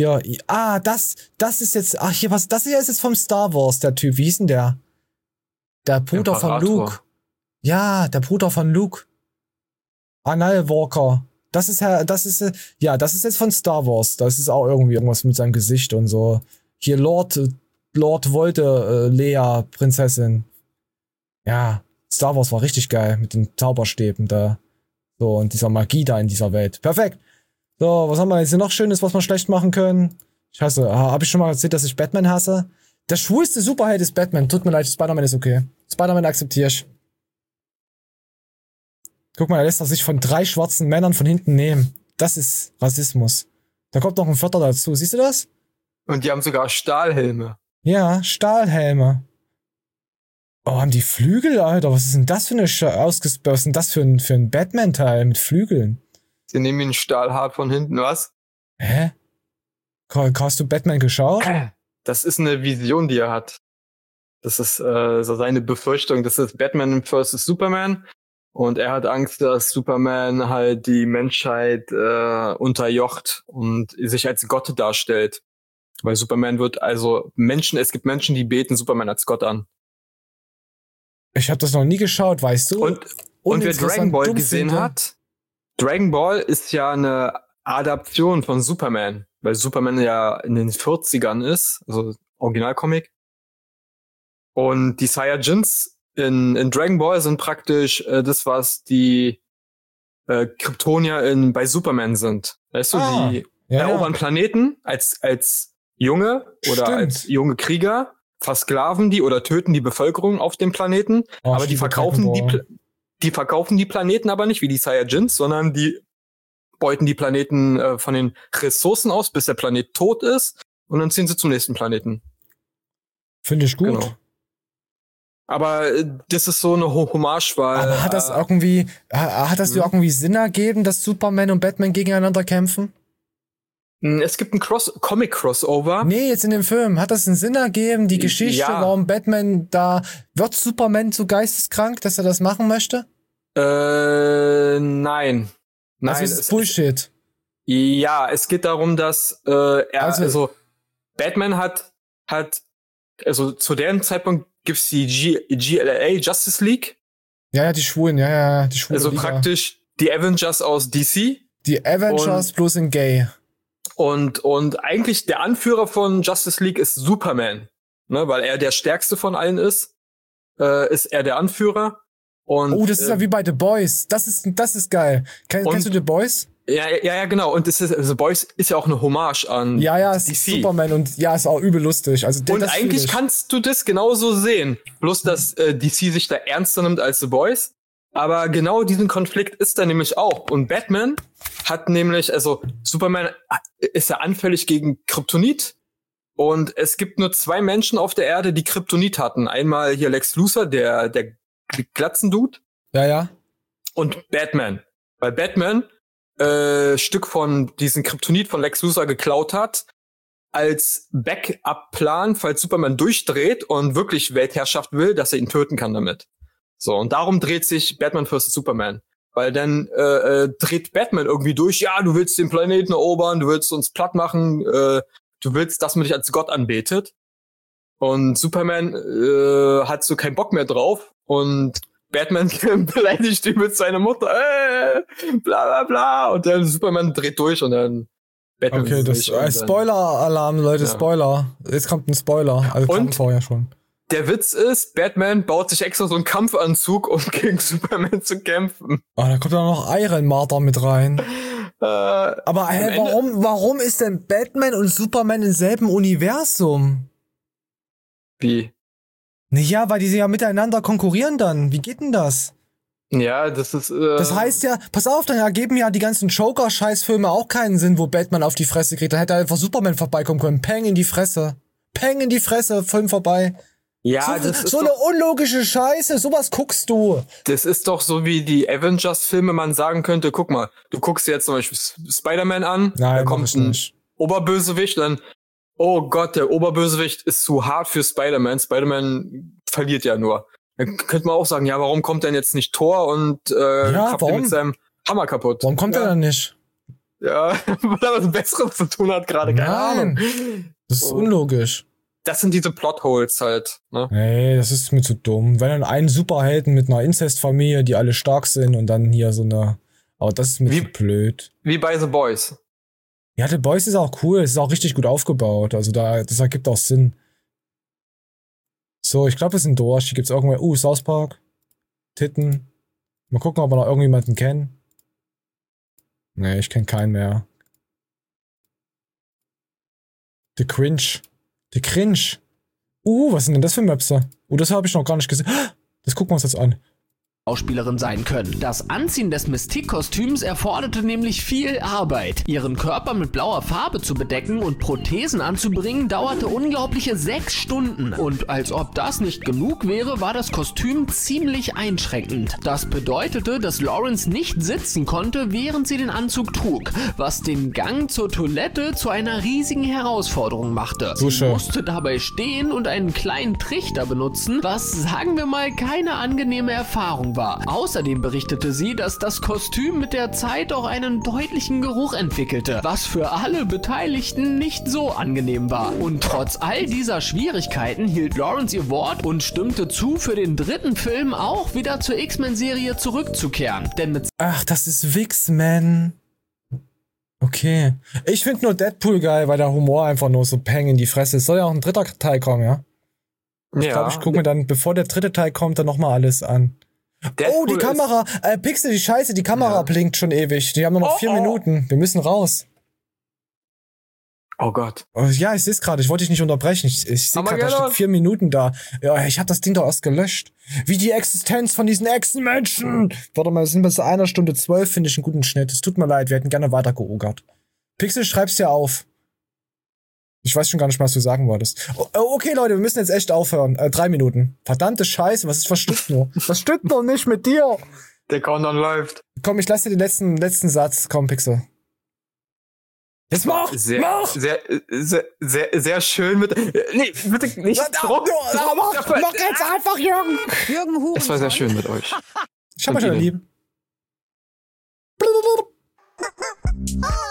ist jetzt, das ist jetzt vom Star Wars, der Typ, wie hieß denn der? Der Bruder von Luke. Ja, der Bruder von Luke. Anal Walker. Das ist jetzt von Star Wars. Das ist auch irgendwie irgendwas mit seinem Gesicht und so. Hier Lord Volte, Leia, Prinzessin. Ja, Star Wars war richtig geil mit den Zauberstäben da. So, und dieser Magie da in dieser Welt. Perfekt. So, was haben wir jetzt hier noch Schönes, was wir schlecht machen können? Ich hasse, habe ich schon mal erzählt, dass ich Batman hasse? Der schwulste Superheld ist Batman. Tut mir leid, Spider-Man ist okay. Spider-Man akzeptiere ich. Guck mal, er lässt sich von 3 schwarzen Männern von hinten nehmen. Das ist Rassismus. Da kommt noch ein 4. dazu. Siehst du das? Und die haben sogar Stahlhelme. Ja, Stahlhelme. Oh, haben die Flügel, Alter? Was ist denn das für was ist denn das für ein Batman-Teil mit Flügeln? Sie nehmen ihn stahlhart von hinten, was? Hä? Hast du Batman geschaut? Das ist eine Vision, die er hat. Das ist so seine Befürchtung. Das ist Batman vs. Superman. Und er hat Angst, dass Superman halt die Menschheit unterjocht und sich als Gott darstellt. Weil Superman es gibt Menschen, die beten Superman als Gott an. Ich habe das noch nie geschaut, weißt du? Und wer Dragon Ball gesehen hat, Dragon Ball ist ja eine Adaption von Superman, weil Superman ja in den 40ern ist, also Originalcomic. Und die Saiyajins in Dragon Ball sind praktisch das, was die Kryptonier bei Superman sind. Weißt du, die erobern Planeten als Junge oder als junge Krieger, versklaven die oder töten die Bevölkerung auf dem Planeten, aber die verkaufen die Planeten aber nicht wie die Saiyajins, sondern die beuten die Planeten von den Ressourcen aus, bis der Planet tot ist, und dann ziehen sie zum nächsten Planeten. Finde ich gut. Genau. Aber das ist so eine Hommage, weil... Aber hat das irgendwie Sinn ergeben, dass Superman und Batman gegeneinander kämpfen? Es gibt ein Comic-Crossover. Nee, jetzt in dem Film. Hat das einen Sinn ergeben, die Geschichte, warum Batman da... Wird Superman zu geisteskrank, dass er das machen möchte? Nein. Also es ist Bullshit. Es geht darum, dass Batman hat zu dem Zeitpunkt gibt's die GLA, Justice League. Ja, die Schwulen, die Schwulen. Also Liga. Praktisch die Avengers aus DC. Die Avengers bloß in Gay. Und eigentlich der Anführer von Justice League ist Superman, ne, weil er der stärkste von allen ist er der Anführer. Und, das ist ja wie bei The Boys. Das ist geil. Kennst du The Boys? Ja, genau. Und The Boys ist ja auch eine Hommage an es DC. Ist Superman und ist auch übel lustig. Also, und eigentlich kannst du das genauso sehen. Bloß, dass DC sich da ernster nimmt als The Boys. Aber genau diesen Konflikt ist da nämlich auch. Und Batman hat nämlich, Superman ist ja anfällig gegen Kryptonit. Und es gibt nur 2 Menschen auf der Erde, die Kryptonit hatten. Einmal hier Lex Luthor, der Glatzen-Dude. Ja. Und Batman. Weil Batman Stück von diesem Kryptonit von Lex Luthor geklaut hat, als Backup-Plan, falls Superman durchdreht und wirklich Weltherrschaft will, dass er ihn töten kann damit. So, und darum dreht sich Batman vs. Superman. Weil dann dreht Batman irgendwie durch, ja, du willst den Planeten erobern, du willst uns platt machen, du willst, dass man dich als Gott anbetet. Und Superman hat so keinen Bock mehr drauf und Batman beleidigt übelst seine Mutter, bla bla bla, und dann Superman dreht durch und dann Batman. Okay, das Spoiler-Alarm, Leute, Spoiler. Jetzt kommt ein Spoiler, also kam vorher schon. Der Witz ist, Batman baut sich extra so einen Kampfanzug, um gegen Superman zu kämpfen. Da kommt dann noch Iron Martha mit rein. Aber warum ist denn Batman und Superman im selben Universum? Wie? Naja, weil die ja miteinander konkurrieren dann. Wie geht denn das? Ja, das ist... Das heißt ja, pass auf, dann ergeben ja die ganzen Joker-Scheißfilme auch keinen Sinn, wo Batman auf die Fresse kriegt. Da hätte einfach Superman vorbeikommen können. Peng in die Fresse. Peng in die Fresse, Film vorbei. Ja, das ist so eine unlogische Scheiße. Sowas guckst du. Das ist doch so wie die Avengers-Filme, man sagen könnte, guck mal, du guckst dir jetzt zum Beispiel Spider-Man an, da kommt ein Oberbösewicht, dann oh Gott, der Oberbösewicht ist zu hart für Spider-Man. Spider-Man verliert ja nur. Dann könnte man auch sagen, ja, warum kommt denn jetzt nicht Thor und klappt ihn mit seinem Hammer kaputt? Warum kommt er dann nicht? Ja, weil er was Besseres zu tun hat gerade, keine Ahnung. Das ist unlogisch. das sind diese Plotholes halt, ne? Nee, das ist mir zu dumm. Wenn dann einen Superhelden mit einer Inzestfamilie, die alle stark sind und dann hier so eine... Aber das ist mir zu blöd. Wie bei The Boys. Ja, The Boys ist auch cool. Es ist auch richtig gut aufgebaut. Also das ergibt auch Sinn. So, ich glaube, wir sind durch. Hier gibt's irgendwo... South Park. Titten. Mal gucken, ob wir noch irgendjemanden kennen. Nee, ich kenne keinen mehr. The Cringe. Was sind denn das für Mapser? Das habe ich noch gar nicht gesehen. Das gucken wir uns jetzt an. Schauspielerin sein können. Das Anziehen des Mystique-Kostüms erforderte nämlich viel Arbeit. Ihren Körper mit blauer Farbe zu bedecken und Prothesen anzubringen, dauerte unglaubliche 6 Stunden. Und als ob das nicht genug wäre, war das Kostüm ziemlich einschränkend. Das bedeutete, dass Lawrence nicht sitzen konnte, während sie den Anzug trug, was den Gang zur Toilette zu einer riesigen Herausforderung machte. Sie musste dabei stehen und einen kleinen Trichter benutzen, was, sagen wir mal, keine angenehme Erfahrung war. Außerdem berichtete sie, dass das Kostüm mit der Zeit auch einen deutlichen Geruch entwickelte, was für alle Beteiligten nicht so angenehm war. Und trotz all dieser Schwierigkeiten hielt Lawrence ihr Wort und stimmte zu, für den 3. Film auch wieder zur X-Men-Serie zurückzukehren. Denn mit Ach, das ist Wix-Man. Okay. Ich finde nur Deadpool geil, weil der Humor einfach nur so Peng in die Fresse ist. Soll ja auch ein 3. Teil kommen, ja? Ich glaube, ich gucke mir dann, bevor der 3. Teil kommt, dann nochmal alles an. Deadpool die Kamera. Pixel, die Scheiße, die Kamera blinkt schon ewig. Die haben nur noch 4 Minuten. Wir müssen raus. Oh Gott. Ja, ich sehe es gerade. Ich wollte dich nicht unterbrechen. Ich sehe gerade, da steht 4 Minuten da. Ja, ich habe das Ding doch erst gelöscht. Wie die Existenz von diesen Echsenmenschen. Warte mal, wir sind bis 1 Stunde 12, finde ich einen guten Schnitt. Es tut mir leid, wir hätten gerne weitergeogert. Pixel, schreib's dir auf. Ich weiß schon gar nicht mehr, was du sagen wolltest. Okay, Leute, wir müssen jetzt echt aufhören. 3 Minuten. Verdammte Scheiße, was stimmt nur? Was stimmt noch nicht mit dir? Der Countdown läuft. Komm, ich lasse dir den letzten Satz. Komm, Pixel. Jetzt mach! Sehr schön mit... Nee, bitte nicht Druck. Mach jetzt einfach, Jürgen! Jürgen Huren. Es war sehr schön mit euch. Ich hab euch alle lieb.